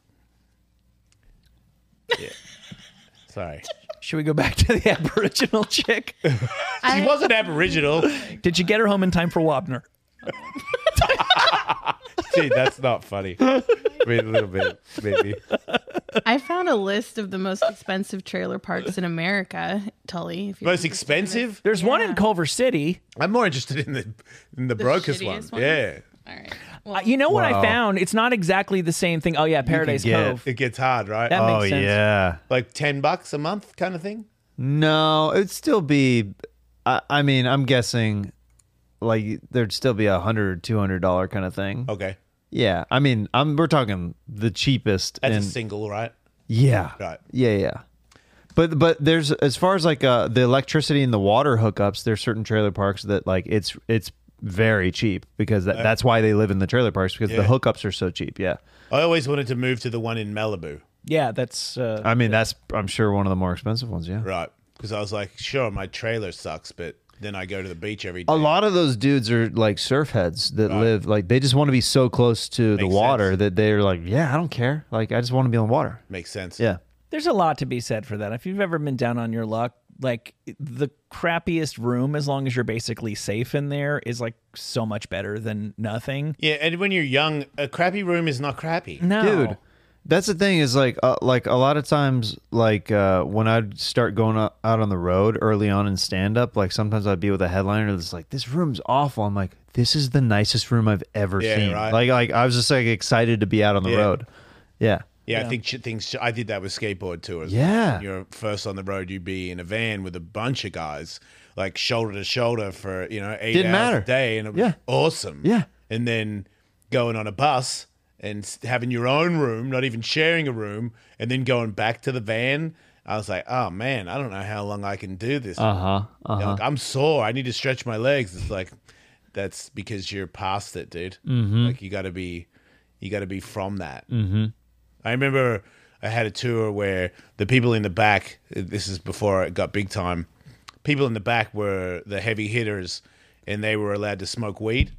Yeah, sorry. Should we go back to the Aboriginal chick? He wasn't Aboriginal. Did you get her home in time for Wapner? Gee, that's not funny. I mean, a little bit, maybe. I found a list of the most expensive trailer parks in America, Tully. If you're Most interested in this. expensive? There's one in Yeah. Culver City. I'm more interested in the in the, brokest one. shittiest one? Yeah. All right. Well, Uh, you know what I Wow. found? It's not exactly the same thing. Oh yeah, Paradise get- Cove. It gets hard, right? That Oh makes sense. yeah. Like ten bucks a month kind of thing? No, it'd still be. I, I mean, I'm guessing, like there'd still be a hundred, two hundred dollar kind of thing. Okay. Yeah, I mean, I'm we're talking the cheapest. That's in, a single, right? yeah, Right. yeah, yeah. But but there's as far as like uh, the electricity and the water hookups, there's certain trailer parks that like it's it's very cheap because that, that's why they live in the trailer parks because the Yeah. hookups are so cheap. Yeah, I always wanted to move to the one in Malibu. Yeah, that's. Uh, I mean that's I'm sure one of the more expensive ones. Yeah. Right. Because I was like, sure, my trailer sucks, but then I go to the beach every day. A lot of those dudes are like surf heads that Right. live like they just want to be so close to the Makes water sense. that they're like, yeah, I don't care. Like I just want to be on water. Makes sense. Yeah. There's a lot to be said for that. If you've ever been down on your luck, like the crappiest room, as long as you're basically safe in there, is like so much better than nothing. Yeah, and when you're young, a crappy room is not crappy. No, Dude, that's the thing is like uh, like a lot of times like uh, when I'd start going out out on the road early on in stand up, like sometimes I'd be with a headliner that's like, this room's awful. I'm like, this is the nicest room I've ever Yeah, seen. right. Like like I was just like excited to be out on the Yeah. road. Yeah. Yeah, I think sh- things. I did that with skateboard tours. Yeah. When you're first on the road, you'd be in a van with a bunch of guys, like shoulder to shoulder for you know eight Didn't hours matter. a day, and it was Yeah. awesome. Yeah. and then going on a bus and s- having your own room, not even sharing a room, and then going back to the van. I was like, oh man, I don't know how long I can do this. Uh huh. Uh You know, huh. like, I'm sore. I need to stretch my legs. It's like that's because you're past it, dude. Mm-hmm. Like you got to be, you got to be from that. Mm-hmm. I remember I had a tour where the people in the back. This is before it got big time. People in the back were the heavy hitters, and they were allowed to smoke weed.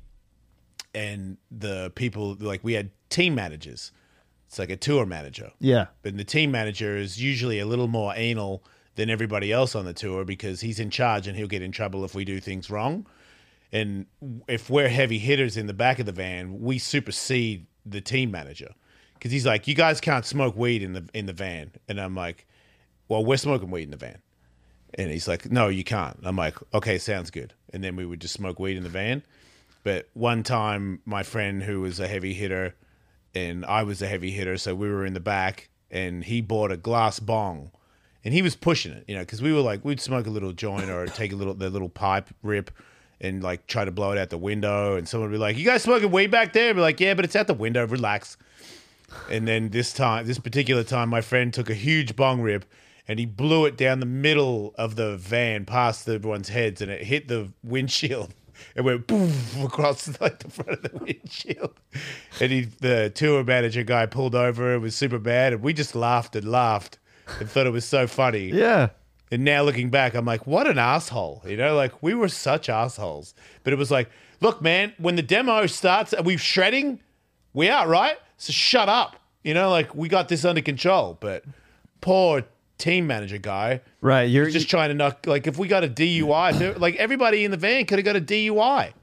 And the people like we had team managers. It's like a tour manager. Yeah. But the team manager is usually a little more anal than everybody else on the tour because he's in charge and he'll get in trouble if we do things wrong. And if we're heavy hitters in the back of the van, we supersede the team manager because he's like, "You guys can't smoke weed in the in the van," and I'm like, "Well, we're smoking weed in the van," and he's like, "No, you can't." I'm like, "Okay, sounds good," and then we would just smoke weed in the van. But one time, my friend who was a heavy hitter and I was a heavy hitter, so we were in the back, and he bought a glass bong, and he was pushing it, you know, because we were like, we'd smoke a little joint or take a little the little pipe rip, and like try to blow it out the window, and someone would be like, "You guys smoking weed back there?" I'd be like, "Yeah, but it's out the window. Relax." And then this time, this particular time, my friend took a huge bong rip, and he blew it down the middle of the van, past everyone's heads, and it hit the windshield. It went boom across like the front of the windshield, and he, the tour manager guy pulled over. It was super bad, and we just laughed and laughed and thought it was so funny. Yeah. And now looking back, I'm like, what an asshole, you know? Like we were such assholes. But it was like, look, man, when the demo starts, are we shredding? We are, right? So shut up, you know? Like we got this under control. But poor team manager guy. Right. You're Just trying to knock, like, if we got a D U I, there- like, everybody in the van could have got a D U I.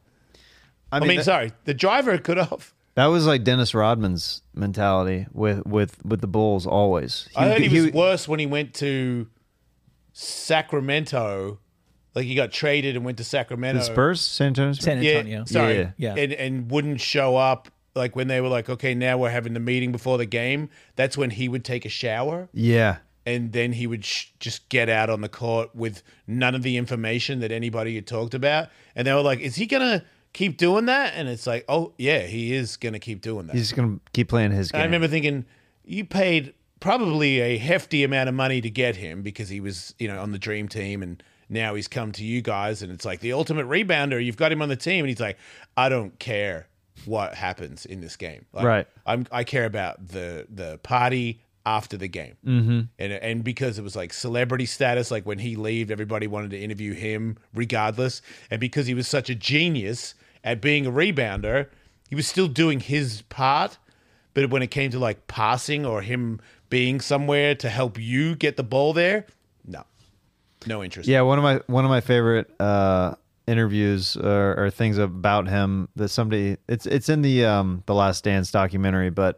I mean, that- sorry, the driver could have. That was like Dennis Rodman's mentality with with with the Bulls always. I heard he was he- worse when he went to Sacramento. Like, he got traded and went to Sacramento. the Spurs, San Antonio. Spurs? San Antonio. Yeah, sorry. Yeah, yeah. And, and wouldn't show up. Like, when they were like, okay, now we're having the meeting before the game. That's when he would take a shower. Yeah. And then he would sh- just get out on the court with none of the information that anybody had talked about. And they were like, is he going to keep doing that? And it's like, oh, yeah, he is going to keep doing that. He's gonna keep playing his game. I remember thinking, you paid probably a hefty amount of money to get him because he was, you know, on the dream team, and now he's come to you guys, and it's like the ultimate rebounder. You've got him on the team, and he's like, I don't care what happens in this game. Like, Right. I'm, I care about the the party after the game, mm-hmm. and and because it was like celebrity status, like when he left, everybody wanted to interview him regardless, and because he was such a genius at being a rebounder, he was still doing his part. But when it came to like passing or him being somewhere to help you get the ball there, no, no interest. Yeah, one of my one of my favorite uh, interviews or, or things about him that somebody it's it's in the um, the Last Dance documentary, but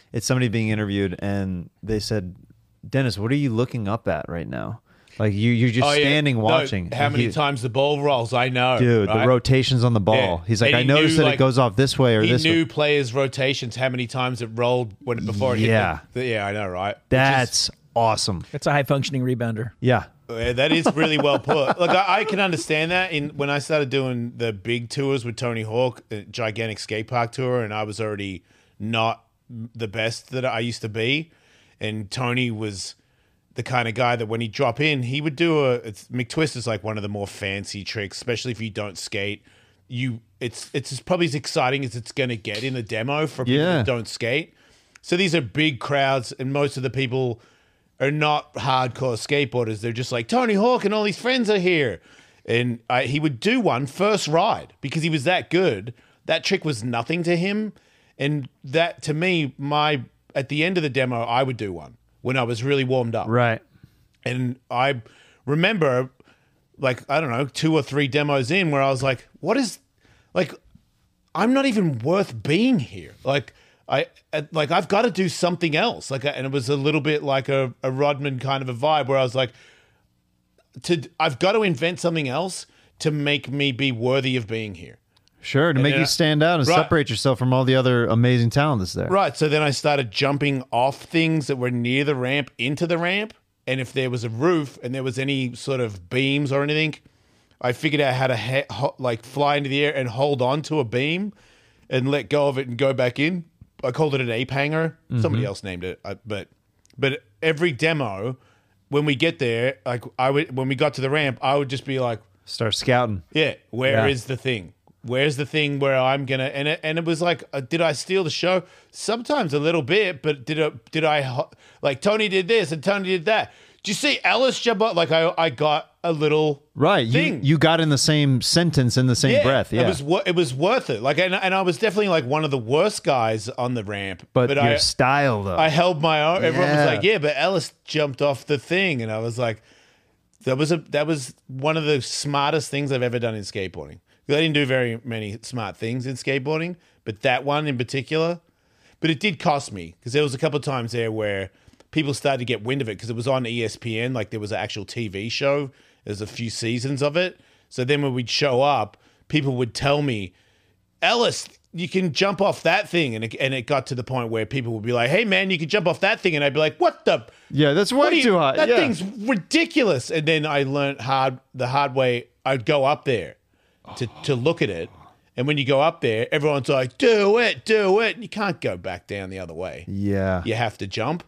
it's somebody being interviewed, and they said, "Dennis, what are you looking up at right now? Like you, you're just Oh, yeah. standing No, watching. how And many he- times the ball rolls? I know, Dude, right? the rotations on the ball. Yeah. He's like, And I he noticed knew, that like, it goes off this way or He this knew way. players' rotations, how many times it rolled when before it Yeah. hit. The, the, yeah, I know, right? Which is- That's awesome. It's a high functioning rebounder. Yeah. Yeah, that is really well put. Look, I, I can understand that. In when I started doing the big tours with Tony Hawk, the gigantic skate park tour, and I was already not the best that I used to be, and Tony was the kind of guy that when he drop in, he would do a it's, McTwist is like one of the more fancy tricks, especially if you don't skate. You, it's it's as- probably as exciting as it's going to get in a demo for people Yeah. that don't skate. So these are big crowds, and most of the people are not hardcore skateboarders. They're just like, Tony Hawk and all his friends are here. And I, he would do one first ride because he was that good. That trick was nothing to him. And that, to me, my at the end of the demo, I would do one when I was really warmed up. Right. And I remember, like, I don't know, two or three demos in where I was like, what is, like, I'm not even worth being here. Like, I, like, I've got to do something else. Like, and it was a little bit like a, a Rodman kind of a vibe where I was like, to, I've got to invent something else to make me be worthy of being here. Sure, to make then you I- stand out and Right. separate yourself from all the other amazing talent that's there. Right. So then I started jumping off things that were near the ramp into the ramp. And if there was a roof and there was any sort of beams or anything, I figured out how to ha- ho- like fly into the air and hold on to a beam and let go of it and go back in. I called it an ape hanger. Somebody else named it. I, but but every demo, when we get there, like I would when we got to the ramp, I would just be like, Start scouting. yeah, where is Yeah. the thing? Where's the thing where I'm gonna and it, and it was like, uh, did I steal the show? Sometimes a little bit, but did I, did I ho- like Tony did this and Tony did that? Did you see Ellis jump up? Like I I got a little Right. You, thing. you got in the same sentence in the same breath. Yeah. it was wo- it was worth it. Like and, and I was definitely like one of the worst guys on the ramp, but, your I style, though. I held my own. Everyone was Yeah. like, yeah, but Ellis jumped off the thing, and I was like, that was a that was one of the smartest things I've ever done in skateboarding. I didn't do very many smart things in skateboarding, but that one in particular. But it did cost me because there was a couple of times there where people started to get wind of it because it was on E S P N, like there was an actual T V show. There's a few seasons of it. So then when we'd show up, people would tell me, Ellis, you can jump off that thing. And it, and it got to the point where people would be like, hey, man, you can jump off that thing. And I'd be like, what the? yeah, that's What way are you- too high. That yeah. thing's ridiculous. And then I learned hard the hard way. I'd go up there to, to look at it. And when you go up there, everyone's like, do it, do it. And you can't go back down the other way. Yeah. You have to jump.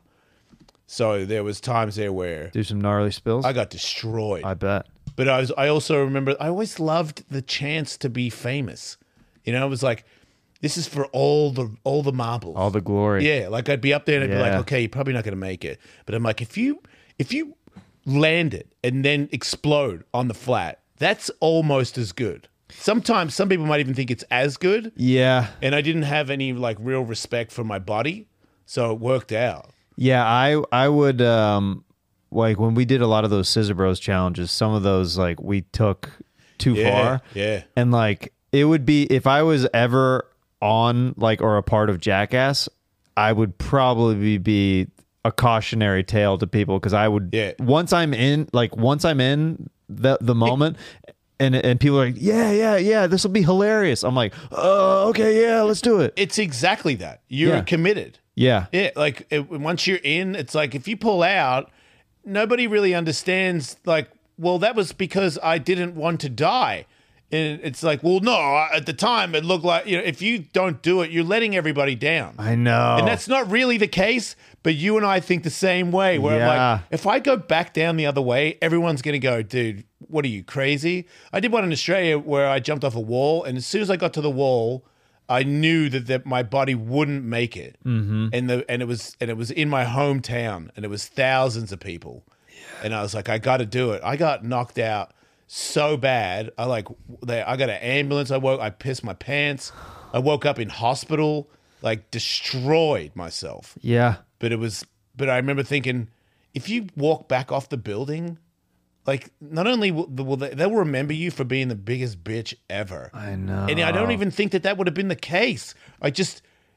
So there was times there where Do some gnarly spills. I got destroyed. I bet. But I was I also remember I always loved the chance to be famous. You know, it was like, this is for all the all the marbles. All the glory. Yeah, like I'd be up there and I'd be like, Yeah. okay, you're probably not gonna make it. But I'm like, if you if you land it and then explode on the flat, that's almost as good. Sometimes some people might even think it's as good. Yeah. And I didn't have any like real respect for my body. So it worked out. Yeah, I I would um like when we did a lot of those Scissor Bros challenges, some of those like we took too Yeah, far. yeah. And like it would be if I was ever on like or a part of Jackass, I would probably be a cautionary tale to people because I would Yeah. once I'm in like once I'm in the the moment and and people are like, yeah, yeah, yeah, this will be hilarious. I'm like, oh, okay, yeah, let's do it. It's exactly that. You're Yeah. committed. Yeah. Yeah, like it, once you're in, it's like if you pull out, nobody really understands. Like, well, that was because I didn't want to die, and it's like, well, no, at the time it looked like, you know, if you don't do it, you're letting everybody down, I know. and that's not really the case. But you and I think the same way. Where I'm Yeah. like, if I go back down the other way, everyone's gonna go, dude, what are you crazy? I did one in Australia where I jumped off a wall, and as soon as I got to the wall, I knew that, that my body wouldn't make it, mm-hmm. and the and it was and it was in my hometown, and it was thousands of people, and I was like, I got to do it. I got knocked out so bad. I like, they, I got an ambulance. I woke. I pissed my pants. I woke up in hospital, like destroyed myself. Yeah. But it was. But I remember thinking, if you walk back off the building, like not only will, will they, they'll remember you for being the biggest bitch ever. I know. And I don't even think that that would have been the case. I just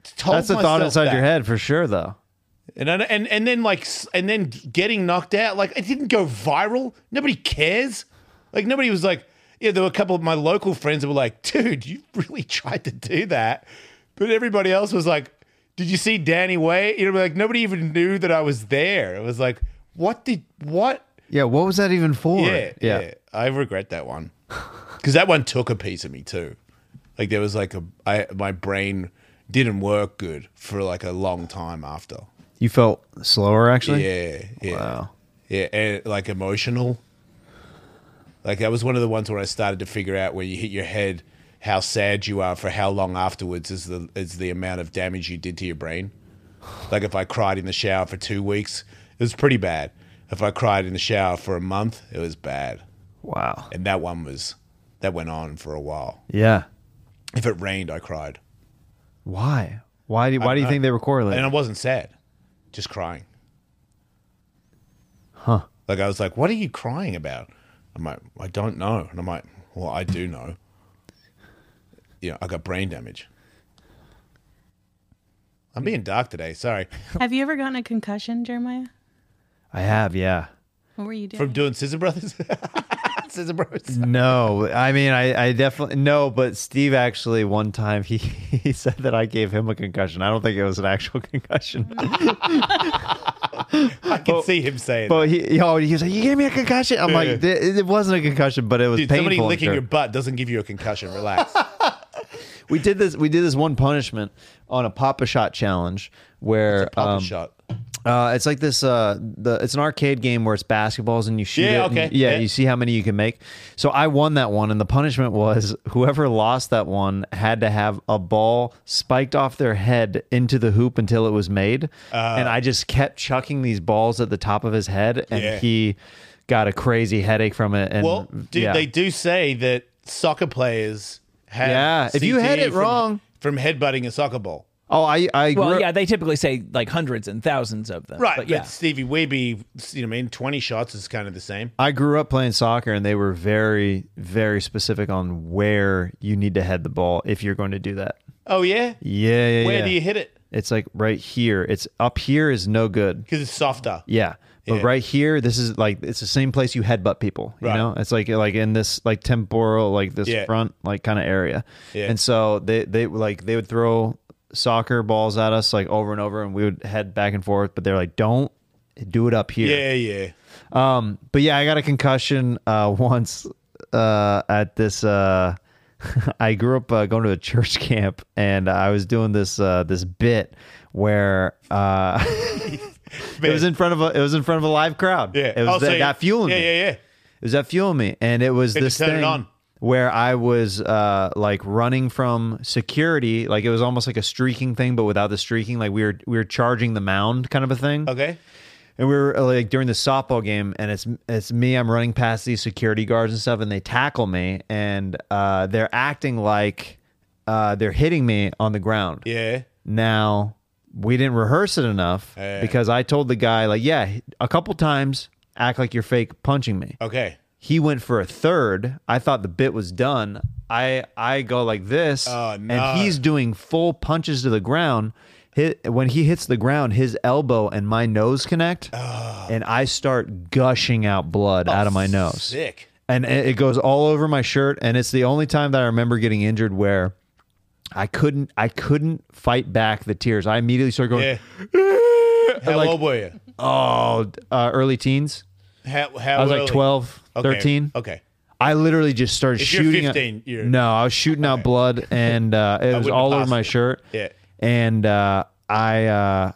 told That's the thought myself inside that. your head for sure, though. And and and and then like s- and then getting knocked out, like it didn't go viral. Nobody cares. Like nobody was like, yeah. There were a couple of my local friends that were like, dude, you really tried to do that, but everybody else was like, did you see Danny Way? You know, like nobody even knew that I was there. It was like, what did what? Yeah, what was that even for? Yeah, yeah. I regret that one because that one took a piece of me too. Like there was like a, I my brain didn't work good for like a long time after. You felt slower, actually? Yeah, yeah, Wow. yeah, and like emotional. Like that was one of the ones where I started to figure out where you hit your head, how sad you are for how long afterwards is the is the amount of damage you did to your brain. Like if I cried in the shower for two weeks, it was pretty bad. If I cried in the shower for a month, it was bad. Wow. And that one was that went on for a while. Yeah. If it rained, I cried, Why? Why do, why do you I- think they were correlated? and I wasn't sad, just crying. Huh. Like I was like, "What are you crying about?" I'm like, "I don't know," and I'm like, "Well, I do know. You know, I got brain damage." I'm being dark today. Sorry, Have you ever gotten a concussion, Jeremiah? I have, yeah. What were you doing? from doing Scissor Brothers. Scissor Bros. No, I mean, I, I definitely, no, but Steve actually one time, he, he said that I gave him a concussion. I don't think it was an actual concussion. I can see him saying, But he, you know, he was like, "You gave me a concussion." I'm like, "It, it wasn't a concussion, but it was "Dude, painful." somebody I'm licking sure." your butt doesn't give you a concussion. Relax." We did this. We did this one punishment on a Papa Shot challenge where Papa um, shot. Uh, it's like this. Uh, the it's an arcade game where it's basketballs and you shoot Yeah, it. and- okay, yeah, yeah. you see how many you can make. So I won that one, and the punishment was whoever lost that one had to have a ball spiked off their head into the hoop until it was made. Uh. and I just kept chucking these balls at the top of his head, and Yeah. he got a crazy headache from it. And Well, dude, yeah. they do say that soccer players have Yeah, if you C T E had it from- wrong- from headbutting a soccer ball. Oh, I I grew Well, up- yeah, they typically say like hundreds and thousands of them. Right, But but yeah. Stevie Weeby, you know what I mean? twenty shots is kind of the same. I grew up playing soccer, and they were very, very specific on where you need to head the ball if you're going to do that. Oh, yeah? Yeah, yeah, Where yeah. do you hit it? It's like right here. It's up here is no good. Because it's softer. Yeah. But Yeah. right here, this is like it's the same place you headbutt people. You Right. know, it's like like in this like temporal, like this Yeah. front like kind of area. Yeah. And so they they like they would throw soccer balls at us like over and over, and we would head back and forth. But they're like, don't do it up here. Yeah, yeah. Um, but yeah, I got a concussion uh, once uh, at this. Uh, I grew up uh, going to a church camp, and I was doing this uh, this bit where uh, it was in front of a it was in front of a live crowd. Yeah. It was Oh, so that, you- that fueling Yeah, me. yeah, yeah. It was that fueling me, and it was Had to this turn it thing on. where I was uh, like running from security, like it was almost like a streaking thing, but without the streaking. Like we were we were charging the mound, kind of a thing. Okay. And we were uh, like during the softball game, and it's it's me. I'm running past these security guards and stuff, and they tackle me, and uh, they're acting like uh, they're hitting me on the ground. Yeah. Now we didn't rehearse it enough Yeah. because I told the guy like, yeah, a couple times, act like you're fake punching me. Okay. He went for a third. I thought the bit was done. I I go like this, Oh, no. and he's doing full punches to the ground. Hit, when he hits the ground, his elbow and my nose connect, and I start gushing out blood out of my nose. Sick. And it it goes all over my shirt. And it's the only time that I remember getting injured where I couldn't I couldn't fight back the tears. I immediately started going, Yeah. How like- old were you? oh, uh, early teens. How, how I was early? like twelve, Okay. thirteen. Okay. I literally just started If you're shooting. fifteen, you're- no, I was shooting out blood, and uh, it was wouldn't all have over my passed it. shirt. Yeah. And uh, I, uh,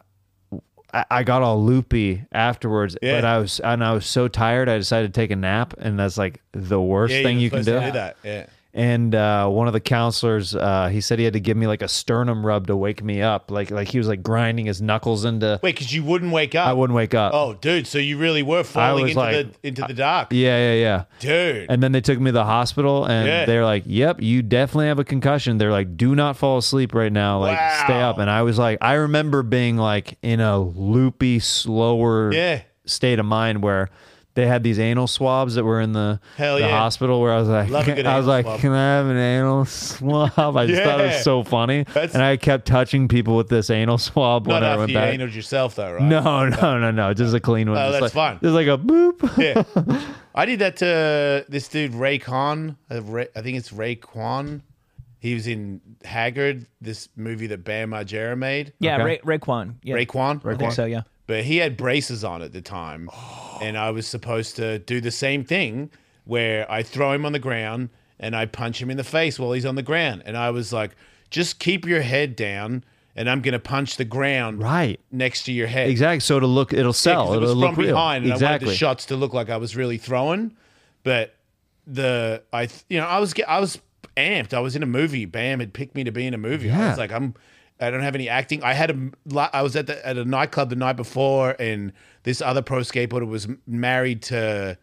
I I got all loopy afterwards, Yeah. but I was and I was so tired. I decided to take a nap, and that's like the worst Yeah, thing you're you can supposed do. to do that. Yeah. And uh, one of the counselors, uh, he said he had to give me like a sternum rub to wake me up, like like he was like grinding his knuckles into. Wait, because you wouldn't wake up. I wouldn't wake up. Oh, dude. So you really were falling was into like- the into the dark, Yeah, yeah, yeah. dude. And then they took me to the hospital, and Yeah. they're like, "Yep, you definitely have a concussion." They're like, "Do not fall asleep right now. Like, stay Wow. up." And I was like, I remember being like in a loopy, slower Yeah. state of mind where they had these anal swabs that were in the, Hell the yeah. hospital where I was like, Love a good I was anal like, swab. can I have an anal swab? I just thought it Yeah. was so funny. That's- and I kept touching people with this anal swab Not when I after went you back. anal yourself, though, right? No, no, no, no. Just a clean one. Oh, Just that's like, fine. Just like a boop. Yeah. I did that to this dude, Ray Kwan. Uh, Ray, I think it's Ray Kwan. He was in Haggard, this movie that Bam Margera made. Yeah, Okay. Ray, Raekwon. Yeah. Raekwon? I think so, yeah. But he had braces on at the time, and I was supposed to do the same thing where I throw him on the ground and I punch him in the face while he's on the ground. And I was like, just keep your head down, and I'm going to punch the ground Right. next to your head. Exactly. So to look, it'll Yeah, sell. 'cause it was it'll from look real. behind, and I wanted Exactly. the shots to look like I was really throwing. But the I, you know, I was I was amped. I was in a movie. Bam had picked me to be in a movie. I Yeah. was like, I'm. I don't have any acting. I had a. I was at the at a nightclub the night before, and this other pro skateboarder was married to.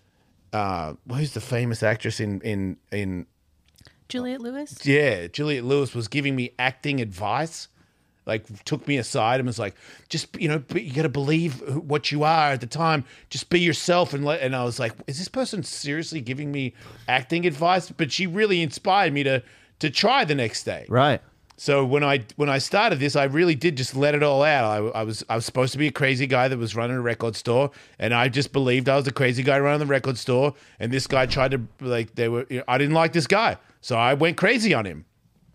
Uh, who's the famous actress in in in? Juliette Lewis. Yeah, Juliette Lewis was giving me acting advice. Like, took me aside and was like, just, you know, be- you got to believe who- what you are at the time. Just be yourself. And let, and I was like, is this person seriously giving me acting advice? But she really inspired me to to try the next day. Right. So when I when I started this, I really did just let it all out. I, I was I was supposed to be a crazy guy that was running a record store, and I just believed I was a crazy guy running the record store. And this guy tried to, like, they were. You know, I didn't like this guy, so I went crazy on him.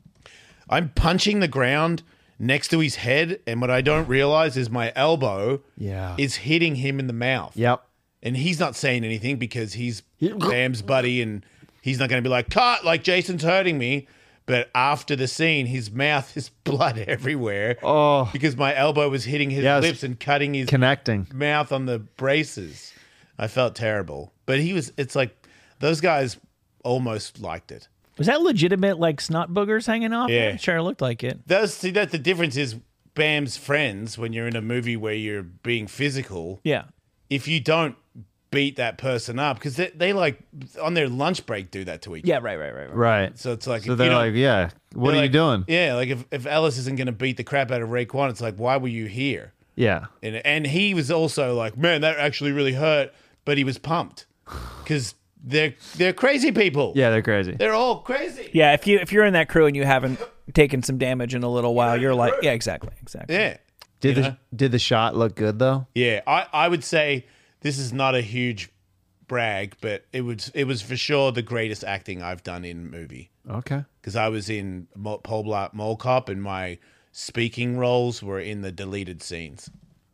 I'm punching the ground next to his head, and what I don't realize is my elbow Yeah. is hitting him in the mouth. Yep. And he's not saying anything because he's Bam's buddy, and he's not going to be like, cut, like Jason's hurting me. But after the scene, his mouth is blood everywhere. Oh. Because my elbow was hitting his Yes. lips and cutting his Connecting. mouth on the braces. I felt terrible. But he was, it's like, those guys almost liked it. Was that legitimate, like, snot boogers hanging off? Yeah. It sure looked like it. Those, see, that the difference is Bam's friends, when you're in a movie where you're being physical, Yeah. if you don't beat that person up, because they, they like on their lunch break do that to each Yeah, right, right, right, right. Right. So it's like, So if they're you don't- like, yeah, what they're are you like- doing? Yeah, like if, if Ellis isn't going to beat the crap out of Raekwon, it's like, why were you here? Yeah. And and he was also like, man, that actually really hurt, but he was pumped because they're they're crazy people. Yeah, they're crazy. They're all crazy. Yeah, if you if you're in that crew and you haven't taken some damage in a little while, you're like, yeah, exactly, exactly. Yeah. Did You the know? did the shot look good though? Yeah, I, I would say this is not a huge brag, but it was it was for sure the greatest acting I've done in movie. Okay. Because I was in Mo- Pole Blart Mall Cop, and my speaking roles were in the deleted scenes.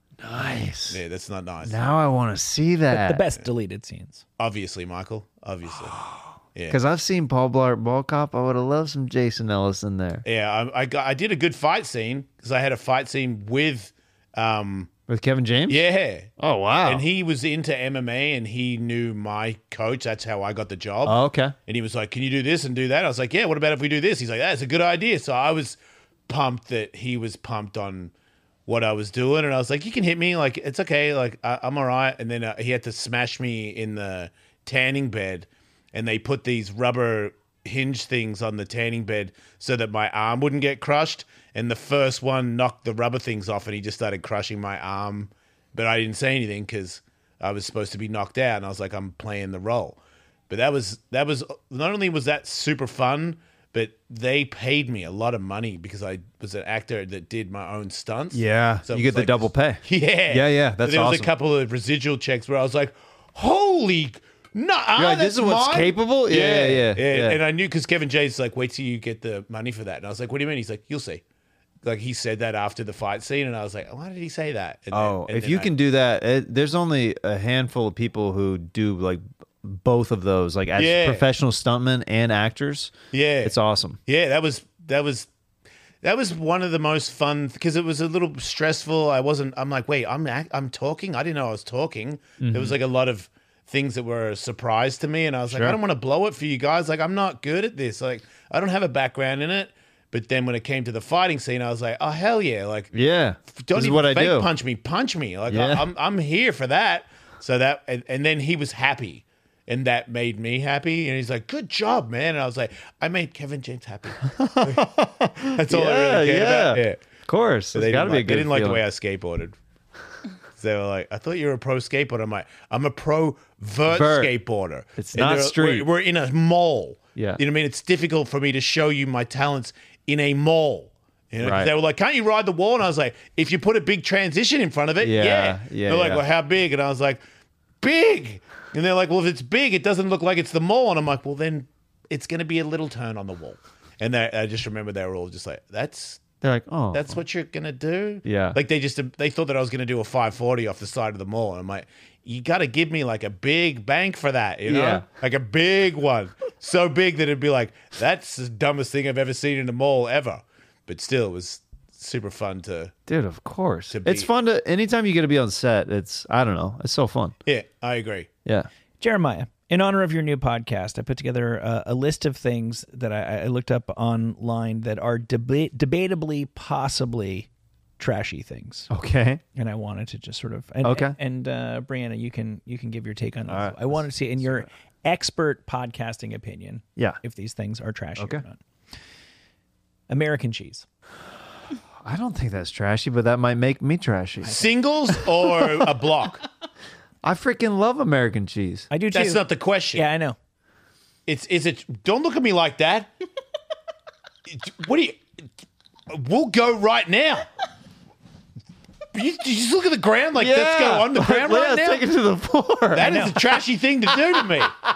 Nice. Yeah, that's not nice. Now I want to see that. The best deleted scenes. Obviously, Michael. Obviously. Yeah. Because I've seen Paul Blart Mall Cop. I would have loved some Jason Ellis in there Yeah, I, I got I did a good fight scene because I had a fight scene with, um, with Kevin James. yeah, Oh wow. and he was into M M A and he knew my coach. That's how I got the job. Oh, okay. And he was like, "Can you do this and do that?" I was like, "Yeah. What about if we do this?" He's like, "That's a good idea." So I was pumped that he was pumped on what I was doing, and I was like, "You can hit me. Like it's okay. Like I, I'm all right." And then uh, he had to smash me in the tanning bed, and they put these rubber hinge things on the tanning bed so that my arm wouldn't get crushed. And the first one knocked the rubber things off, and he just started crushing my arm. But I didn't say anything because I was supposed to be knocked out, and I was like, I'm playing the role. But that was that was not only was that super fun, but they paid me a lot of money because I was an actor that did my own stunts. Yeah, So it you was get the like double this- pay. Yeah, Yeah, yeah, So that's there was awesome. a couple of residual checks where I was like, "Holy, no, like, this is what's capable? Yeah, yeah, yeah. And I knew because Kevin J's like, "Wait till you get the money for that," and I was like, "What do you mean?" He's like, "You'll see." Like he said that after the fight scene, and I was like, "Why did he say that?" And Oh, then- and if then you I- can do that, it, there's only a handful of people who do like both of those, like as Yeah. professional stuntmen and actors. yeah, It's awesome. Yeah, that was that was that was one of the most fun because it was a little stressful. I wasn't. I'm like, wait, I'm act, I'm talking. I didn't know I was talking. There was like a lot of things that were a surprise to me, and I was like, Sure. I don't want to blow it for you guys. Like, I'm not good at this. Like, I don't have a background in it. But then when it came to the fighting scene, I was like, oh hell yeah! Like, Yeah, don't this is even what I fake do. punch me, punch me. Like Yeah. I, I'm I'm here for that. So that and, and then he was happy. And that made me happy. And he's like, good job, man. And I was like, I made Kevin James happy. That's all I Yeah, really cared yeah. about. Yeah. Of course, So it's they got didn't, to be a like, good they didn't like the feeling. way I skateboarded. So they were like, I thought you were a pro skateboarder. I'm like, I'm a pro vert, Vert. skateboarder. It's And not they're- street. We're, we're in a mall. Yeah. You know what I mean? It's difficult for me to show you my talents in a mall. You know, 'cause Right. they were like, can't you ride the wall? And I was like, if you put a big transition in front of it, Yeah, yeah. yeah, They're like, yeah. well, how big? And I was like, big. And they're like, well, if it's big, it doesn't look like it's the mall. And I'm like, well, then it's going to be a little turn on the wall. And they, I just remember they were all just like, that's They're like, oh, that's what you're going to do? Yeah. Like they just, they thought that I was going to do a five forty off the side of the mall. And I'm like, you got to give me like a big bank for that, you know? Yeah. Like a big one. So big that it'd be like, that's the dumbest thing I've ever seen in a mall ever. But still, it was super fun to, dude, of course. To be- It's fun to anytime you get to be on set. It's I don't know. It's so fun. yeah, I agree. Yeah. Jeremiah, in honor of your new podcast, I put together a, a list of things that I, I looked up online that are deba- debatably, possibly trashy things, Okay. and I wanted to just sort of and, Okay. And uh, Brianna, you can you can give your take on this. right. I wanted to see in your expert podcasting opinion, Yeah. if these things are trashy Okay. or not. American cheese. I don't think that's trashy, but that might make me trashy. Singles or a block? I freaking love American cheese. I do too. That's not the question. Yeah, I know. It's, is it, don't look at me like that. What do you, we'll go right now. You, you just look at the ground like, let's go on the ground yeah, right now. take it to the floor. That is a trashy thing to do to me.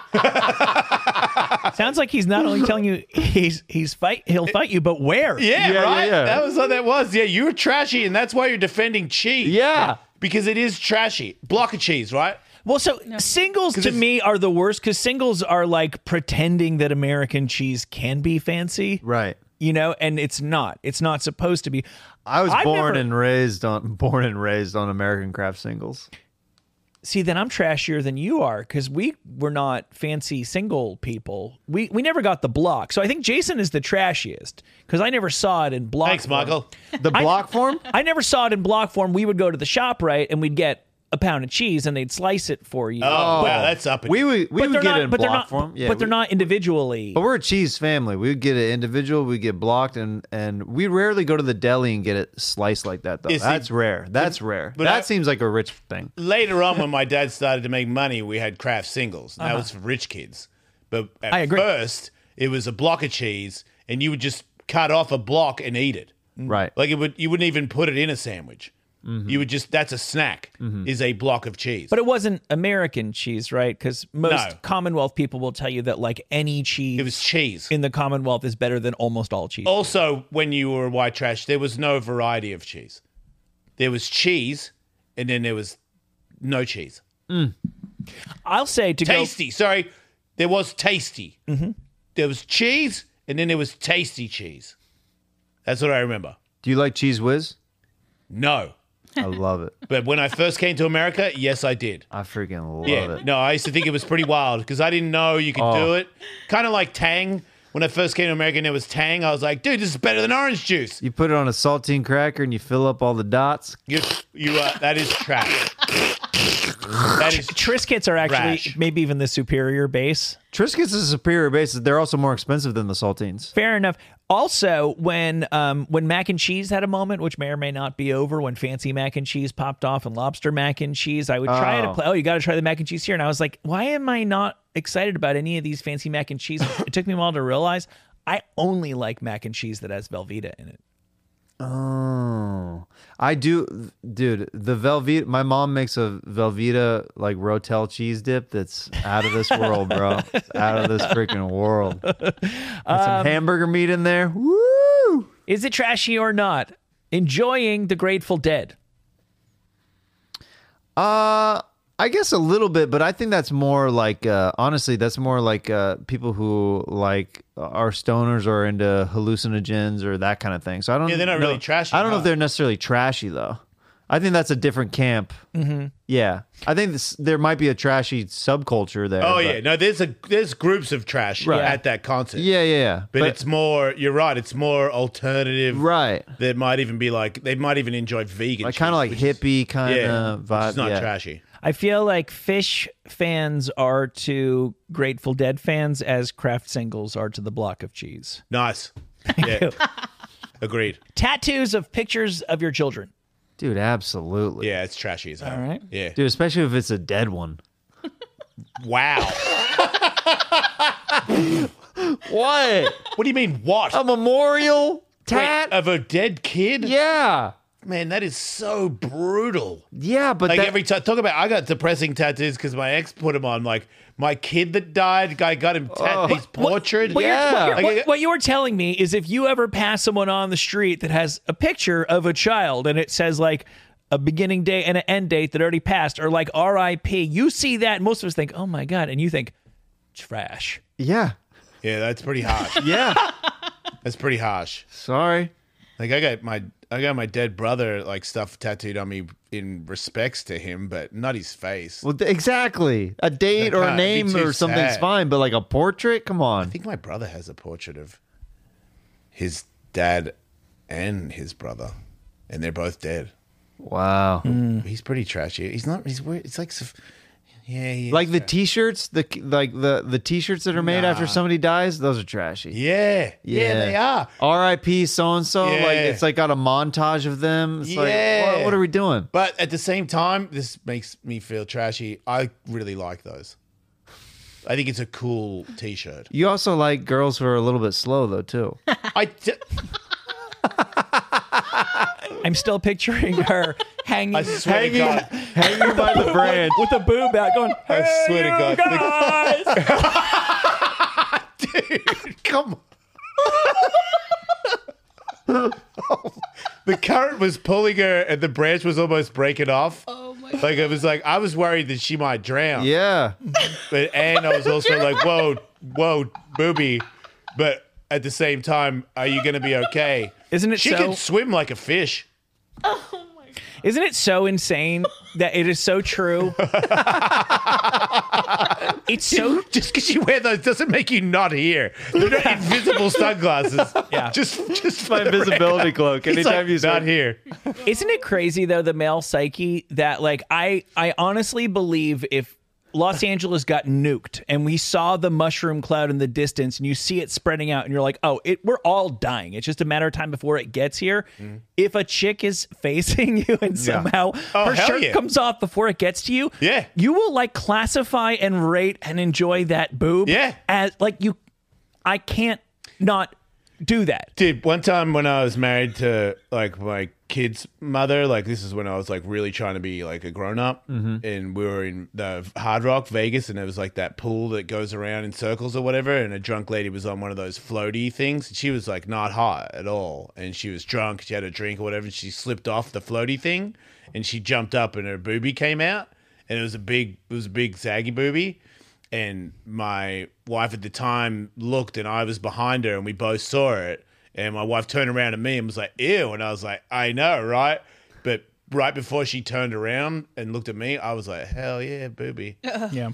Sounds like he's not only telling you he's he's fight he'll fight you, but where? Yeah, Yeah, yeah, right? yeah. That was what that was. Yeah, you were trashy, and that's why you're defending cheese. Yeah. Because it is trashy. Block of cheese, right? Well, so singles to it's- me are the worst because singles are like pretending that American cheese can be fancy, Right. you know, and it's not. It's not supposed to be. I was I've born never- and raised on born and raised on American craft singles. See, then I'm trashier than you are because we were not fancy single people. We we never got the block, so I think Jason is the trashiest because I never saw it in block. Thanks, form. Michael. The block form? I never saw it in block form. We would go to the shop, right, and we'd get a pound of cheese and they'd slice it for you. Oh, wow, that's up. We would we but would they're get not. it in but they're block not. form. Yeah, but they're we- not individually. But we're a cheese family. We would get it individual. We get blocked, and and we rarely go to the deli and get it sliced like that. Though You see, that's rare. That's rare. but that I- seems like a rich thing. Later on, when my dad started to make money, we had craft singles. That was for rich kids. But at I agree. first, it was a block of cheese, and you would just cut off a block and eat it. Right. Like it would, you wouldn't even put it in a sandwich. You would just, that's a snack, is a block of cheese. But it wasn't American cheese, right? Because most No. Commonwealth people will tell you that like any cheese it was cheese. in the Commonwealth is better than almost all cheese. Also, when you were white trash, there was no variety of cheese. There was cheese, and then there was no cheese. I'll say to Tasty. Sorry, there was tasty. Mm-hmm. There was cheese, and then there was tasty cheese. That's what I remember. Do you like Cheese Whiz? No, I love it. but when I first came to America, yes, I did. I freaking love Yeah, it. no, I used to think it was pretty wild because I didn't know you could Oh. do it. Kind of like Tang. When I first came to America and there was Tang, I was like, dude, this is better than orange juice. You put it on a saltine cracker and you fill up all the dots. You, you, uh, that is trash. That is Triscuits are actually Trash. maybe even the superior base. Triscuits is a superior basis. They're also more expensive than the saltines. Fair enough. Also, when um, when mac and cheese had a moment, which may or may not be over, when fancy mac and cheese popped off and lobster mac and cheese, I would try to Oh. play. Oh, you got to try the mac and cheese here, and I was like, why am I not excited about any of these fancy mac and cheese? It took me a while to realize I only like mac and cheese that has Velveeta in it. Oh, I do, dude. The Velveeta. My mom makes a Velveeta like Rotel cheese dip that's out of this world, bro. It's out of this freaking world. Got some hamburger meat in there. Woo! Is it trashy or not? Enjoying the Grateful Dead. Uh, I guess a little bit, but I think that's more like, uh, honestly, that's more like uh, people who like are stoners or into hallucinogens or that kind of thing. So I don't. Yeah, they're not know- really trashy, I don't know huh? if they're necessarily trashy though. I think that's a different camp. Mm-hmm. Yeah, I think this, there might be a trashy subculture there. Oh but- yeah, no, there's a there's groups of trash Right. at that concert. yeah, yeah, yeah. but, it's more. You're right. It's more alternative. right, There might even be like they might even enjoy vegan. like kind of like cheese, which is- hippie kind Yeah, of which vibe. is not yeah. trashy. I feel like Fish fans are to Grateful Dead fans as Kraft singles are to the block of cheese. Nice. Yeah. Agreed. Tattoos of pictures of your children. Dude, absolutely. Yeah, it's trashy as hell. All right. Yeah. Dude, especially if it's a dead one. Wow. What? What do you mean, what? A memorial tat? Wait, of a dead kid? Yeah. Man, that is so brutal. Yeah, but Like that, every time, talk about, I got depressing tattoos because my ex put them on. Like my kid that died, guy got him tat- his portrait. What, you're, Yeah. what, you're, Like, what, what you're telling me is if you ever pass someone on the street that has a picture of a child and it says like a beginning date and an end date that already passed or like R I P, you see that and most of us think, oh my God. And you think, trash. yeah. Yeah, that's pretty harsh. Yeah. That's pretty harsh. Sorry. Like I got my I got my dead brother like stuff tattooed on me in respects to him, but not his face. Well, th- exactly. A date That or a can't be name too or something's sad. fine, but like a portrait? Come I on. think my brother has a portrait of his dad and his brother, and they're both dead. Wow. He's pretty trashy. He's not. He's weird. It's like, s- yeah, he is Like the tra- t-shirts, the like the the t-shirts that are made Nah. after somebody dies, those are trashy. yeah, yeah, they are. R I P so and so. Like Yeah. it's like got a montage of them. It's Yeah. like what, what are we doing? But at the same time, this makes me feel trashy. I really like those. I think it's a cool T-shirt. You also like girls who are a little bit slow though too. I d- I'm still picturing her hanging, I swear to Hanging, God, hanging by the brand. with a boob out going, I swear to "Hey, God, you the- guys." dude, come on. The current was pulling her, and the branch was almost breaking off. Oh my Like it was like I was worried that she might drown. Yeah. But and I was also like, whoa, whoa, booby. But at the same time, are you going to be okay? Isn't it She so? can swim like a fish. Isn't it so insane that it is so true? It's so Just because you wear those doesn't make you not here. They're not invisible sunglasses. Yeah. Just, just My for the invisibility record. cloak. It's Anytime like, you not start here. Isn't it crazy though, the male psyche that like I I honestly believe if Los Angeles got nuked and we saw the mushroom cloud in the distance and you see it spreading out and you're like, oh, it we're all dying. It's just a matter of time before it gets here. Mm-hmm. If a chick is facing you and somehow Oh, her hell shirt yeah. comes off before it gets to you, Yeah. you will like classify and rate and enjoy that boob. Yeah. As like you I can't not do that. Dude, one time when I was married to like my kid's mother, like this is when I was like really trying to be like a grown up, and we were in the Hard Rock, Vegas, and it was like that pool that goes around in circles or whatever. And a drunk lady was on one of those floaty things. She was like not hot at all, and she was drunk. She had a drink or whatever, and she slipped off the floaty thing, and she jumped up, and her boobie came out, and it was a big, it was a big saggy boobie. And my wife at the time looked, and I was behind her, and we both saw it. And my wife turned around at me and was like, ew. And I was like, I know, right? But right before she turned around and looked at me, I was like, hell yeah, booby. Yeah.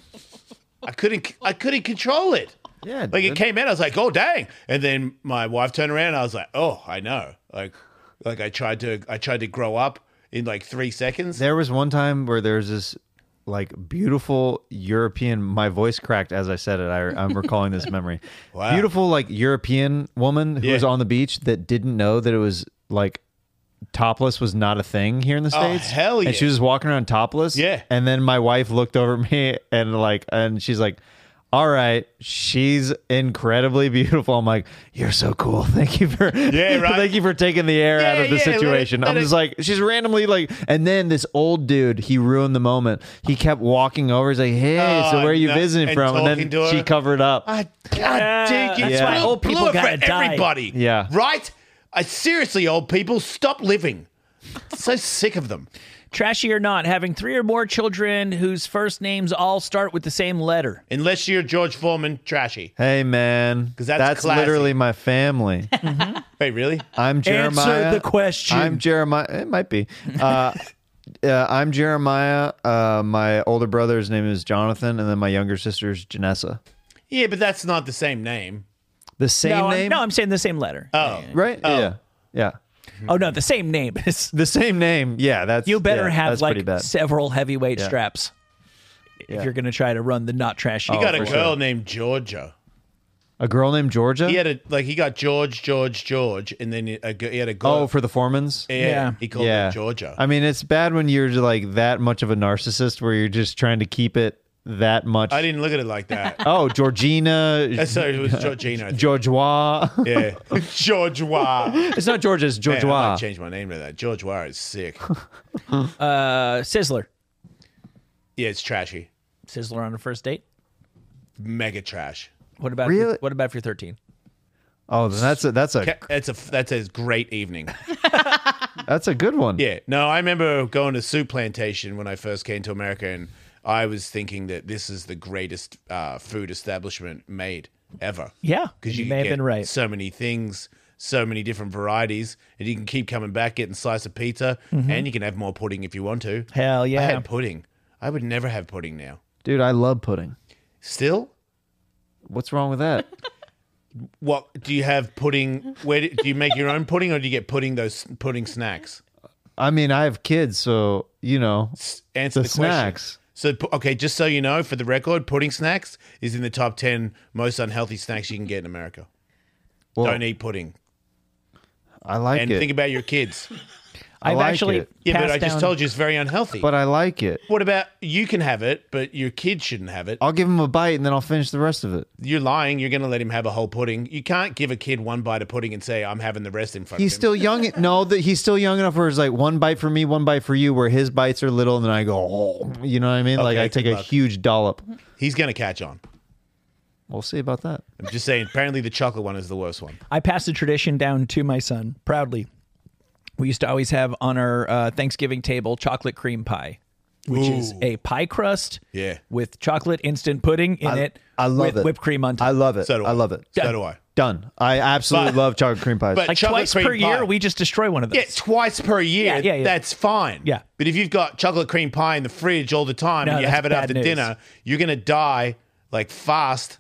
I couldn't I couldn't control it. Yeah, Like it dude. came out, I was like, oh dang. And then my wife turned around and I was like, oh, I know. Like like I tried to I tried to grow up in like three seconds. There was one time where there's this like beautiful European. My voice cracked as I said it. I, I'm recalling this memory. Wow. Beautiful like European woman who Yeah. was on the beach that didn't know that it was like topless was not a thing here in the Oh, States. hell yeah. And she was walking around topless. Yeah. And then my wife looked over at me and like, and she's like, all right, she's incredibly beautiful. I'm like, you're so cool. Thank you for, Yeah, right. thank you for taking the air out Yeah, of the yeah, let it- situation. let I'm it- just like, she's randomly like, and then this old dude, he ruined the moment. He kept walking over. He's like, hey, so Oh, where are you no, visiting and from? And talking to then her. she covered up. Ah, God dang it. that's why Blew- old people blew it gotta for die. everybody. Yeah. Right? I seriously, old people, stop living. So sick of them. Trashy or not, having three or more children whose first names all start with the same letter. Unless you're George Foreman, trashy. Hey, man. 'Cause that's classy. literally my family. Wait, really? I'm Jeremiah. Answer the question. I'm Jeremiah. It might be. Uh, uh, I'm Jeremiah. Uh, my older brother's name is Jonathan, and then my younger sister's Janessa. Yeah, but that's not the same name. The same no, I'm, name? no, I'm saying the same letter. Oh. Right? Yeah. Yeah. Oh no, the same name. It's- The same name. Yeah, that's you better yeah, have that's pretty like bad. several heavyweight Yeah. straps if Yeah. you're going to try to run the not trashy. You got a for girl sure. named Georgia. A girl named Georgia? He had a like he got George, George, George, and then a, g- he had a girl. Oh, for the Foremans? yeah, Yeah. he called Yeah. her Georgia. I mean, it's bad when you're like that much of a narcissist where you're just trying to keep it that much. I didn't look at it like that. Oh, Georgina. Uh, Sorry, it was Georgina. I think. Georgeois. Yeah, Georgeois. It's not Georgia, it's Man, I Georgeois. might change my name to that. Georgeois is sick. Uh, Sizzler. Yeah, it's trashy. Sizzler on a first date. Mega trash. What about Really? what about if you're thirteen? Oh, then that's a that's a Ca- That's a that's a great evening. that's a good one. Yeah. No, I remember going to Soup Plantation when I first came to America, and I was thinking that this is the greatest uh, food establishment made ever. Yeah, Because you you, may have get been right. so many things, so many different varieties, and you can keep coming back, getting a slice of pizza, and you can have more pudding if you want to. Mm-hmm. Hell yeah. I had pudding. I would never have pudding now. Dude, I love pudding. Still? What's wrong with that? What do you have pudding? Where do, do you make your own pudding, or do you get pudding those pudding snacks? I mean, I have kids, so you know S- Answer the the, question. snacks. So, pu- okay, just so you know, for the record, pudding snacks is in the top ten most unhealthy snacks you can get in America. Well, Don't eat pudding. I like And it, think about your kids. I've like actually it. Yeah, but passed I just down- told you it's very unhealthy. but I like it. What about you can have it, but your kid shouldn't have it? I'll give him a bite and then I'll finish the rest of it. You're lying. You're going to let him have a whole pudding. You can't give a kid one bite of pudding and say, I'm having the rest in front He's of him. still young. No, that he's still young enough where it's like one bite for me, one bite for you. Where his bites are little, and then I go, oh, you know what I mean? like Okay, I take good a luck. huge dollop. He's going to catch on. We'll see about that. I'm just saying, apparently the chocolate one is the worst one. I passed a tradition down to my son proudly. We used to always have on our uh, Thanksgiving table chocolate cream pie, which is Ooh. a pie crust Yeah. with chocolate instant pudding in it I love with it. whipped cream on top. I love it. So do I. I love it. So do I. Done. I absolutely But- love chocolate cream pies. but- like chocolate twice cream per year, pie. we just destroy one of those. Yeah, twice per year. Yeah, yeah, yeah. That's fine. Yeah. But if you've got chocolate cream pie in the fridge all the time No, and you that's have it bad after news. dinner, you're going to die like fast.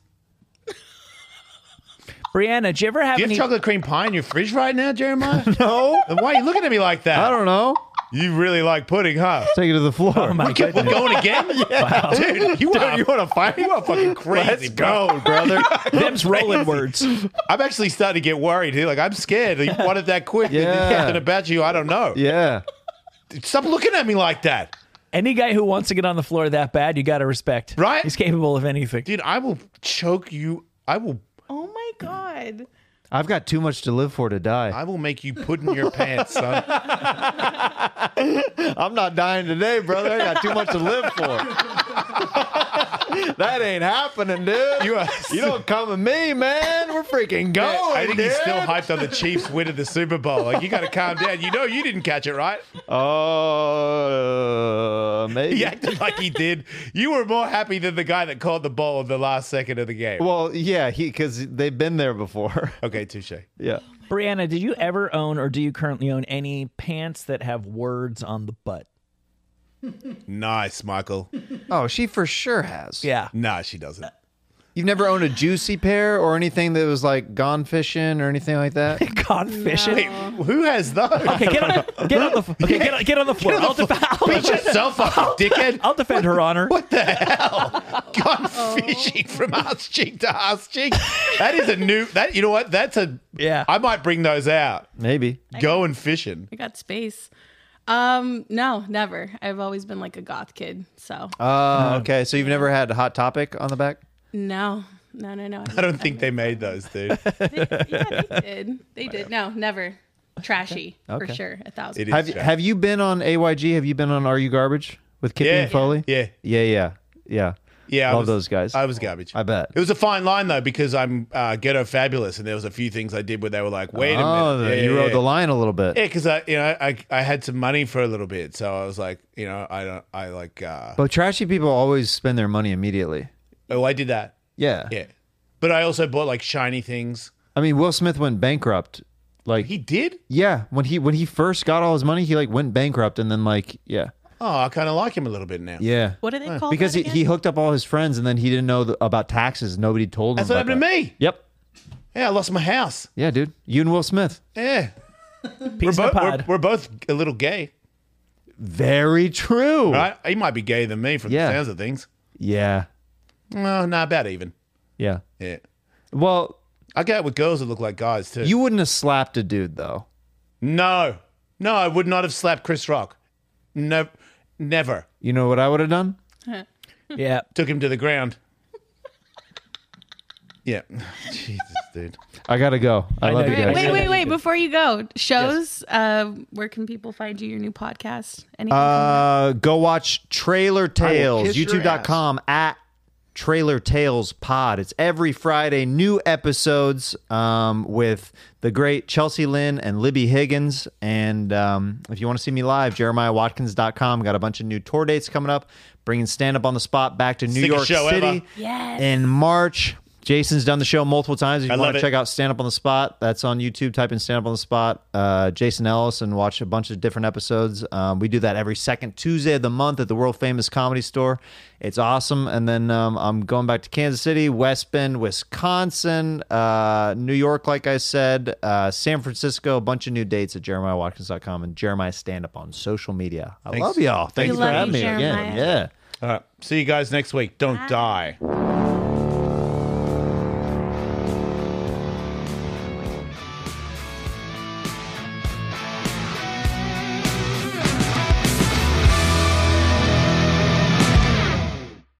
Brianna, did you ever have Do you any? have chocolate cream pie in your fridge right now, Jeremiah? no, Then why are you looking at me like that? I don't know. You really like pudding, huh? Take it to the floor. Oh my We're goodness! going again? Dude, you are, you want to fight? you are fucking crazy, Let's bro. go, brother. Them's rolling words. I'm actually starting to get worried here. Like, I'm scared. You want it that quick. Yeah. There's something about you. I don't know. Yeah. Stop looking at me like that. Any guy who wants to get on the floor that bad, you got to respect. Right? He's capable of anything. Dude, I will choke you. I will Oh my god. I've got too much to live for to die. I will make you put in your pants, son. I'm not dying today, brother. I got too much to live for. That ain't happening, dude. You are- You don't come with me, man. We're freaking going. I think dude. he's still hyped on the Chiefs winning the Super Bowl. Like, you got to calm down. You know you didn't catch it, right? Oh, uh, maybe. He acted like he did. You were more happy than the guy that called the ball in the last second of the game. Well, yeah, he because they've been there before. Okay, touche. Yeah. Brianna, did you ever own or do you currently own any pants that have words on the butt? Nice, Michael. Oh, she for sure has. Yeah. Nah, she doesn't. You've never owned a juicy pair or anything that was like gone fishing or anything like that? Gone fishing. Wait, who has those? Okay, get on, get on the okay, get on, get on the floor. I'll, def- I'll, Beat yourself up, you dickhead. I'll defend her honor. What the hell? Gone fishing from ass cheek to ass cheek. That is a new. That you know what? That's a. Yeah. I might bring those out. Maybe. Going fishing. I got space. Um, no, never. I've always been like a goth kid. So Oh, okay. So you've never had a Hot Topic on the back? no, no, no, no. I don't think they made those, dude. They, yeah, they did. They did. No, never. Trashy for Okay. sure. A thousand. It is. Have trash. Have you been on A Y G? Have you been on Are You Garbage with Kippy Yeah. and Foley? Yeah. Yeah, yeah, yeah. Yeah, I Love was- those guys. I was garbage. I bet. It was a fine line though because I'm uh, ghetto fabulous, and there was a few things I did where they were like, "Wait a Oh, minute, you yeah, rode yeah. the line a little bit. Yeah, because I, you know, I I had some money for a little bit, so I was like, you know, I don't, I like, uh, But trashy people always spend their money immediately. oh, I did that, Yeah. yeah, but I also bought like shiny things. I mean, Will Smith went bankrupt. Like, He did. yeah, when he when he first got all his money, he like went bankrupt, and then like, yeah, Oh, I kind of like him a little bit now. yeah. What do they call Because that he, again? he hooked up all his friends, and then he didn't know th- about taxes. Nobody told him. That's what about happened that. to me. Yep. Yeah, I lost my house. Yeah, dude. You and Will Smith. Yeah, Peace we're, in the both, we're, pod. we're both a little gay, Very true. right? He might be gayer than me from Yeah. the sounds of things. Yeah. No, not about even. Yeah. Yeah. Well, I go out with girls that look like guys too. you wouldn't have slapped a dude though. No, no, I would not have slapped Chris Rock. No, never. You know what I would have done? Yeah. Took him to the ground. Yeah. Jesus, dude. I gotta go. I, I love know you you guys. Wait, Yeah. wait, wait! Before you go, shows. Uh, where can people find you? Your new podcast? Anything? Uh, go watch Trailer Tales. kiss your YouTube dot com at Trailer Tales Pod. It's every Friday, new episodes um, with the great Chelsea Lynn and Libby Higgins. And um, if you want to see me live, Jeremiah Watkins dot com. Got a bunch of new tour dates coming up. Bringing stand up on the spot back to New Sickest York show City ever. Yes. in March. Jason's done the show multiple times. If you I want love to it. check out Stand Up on the Spot, that's on YouTube. Type in Stand Up on the Spot, uh, Jason Ellis, and watch a bunch of different episodes. Um, we do that every second Tuesday of the month at the world famous Comedy Store. It's awesome. And then um, I'm going back to Kansas City, West Bend, Wisconsin, uh, New York, like I said, uh, San Francisco. A bunch of new dates at Jeremiah Watkins dot com and Jeremiah Stand Up on social media. I Thanks. love y'all. Thanks We for love having you, me again. Jeremiah. Yeah. All right. See you guys next week. Don't die.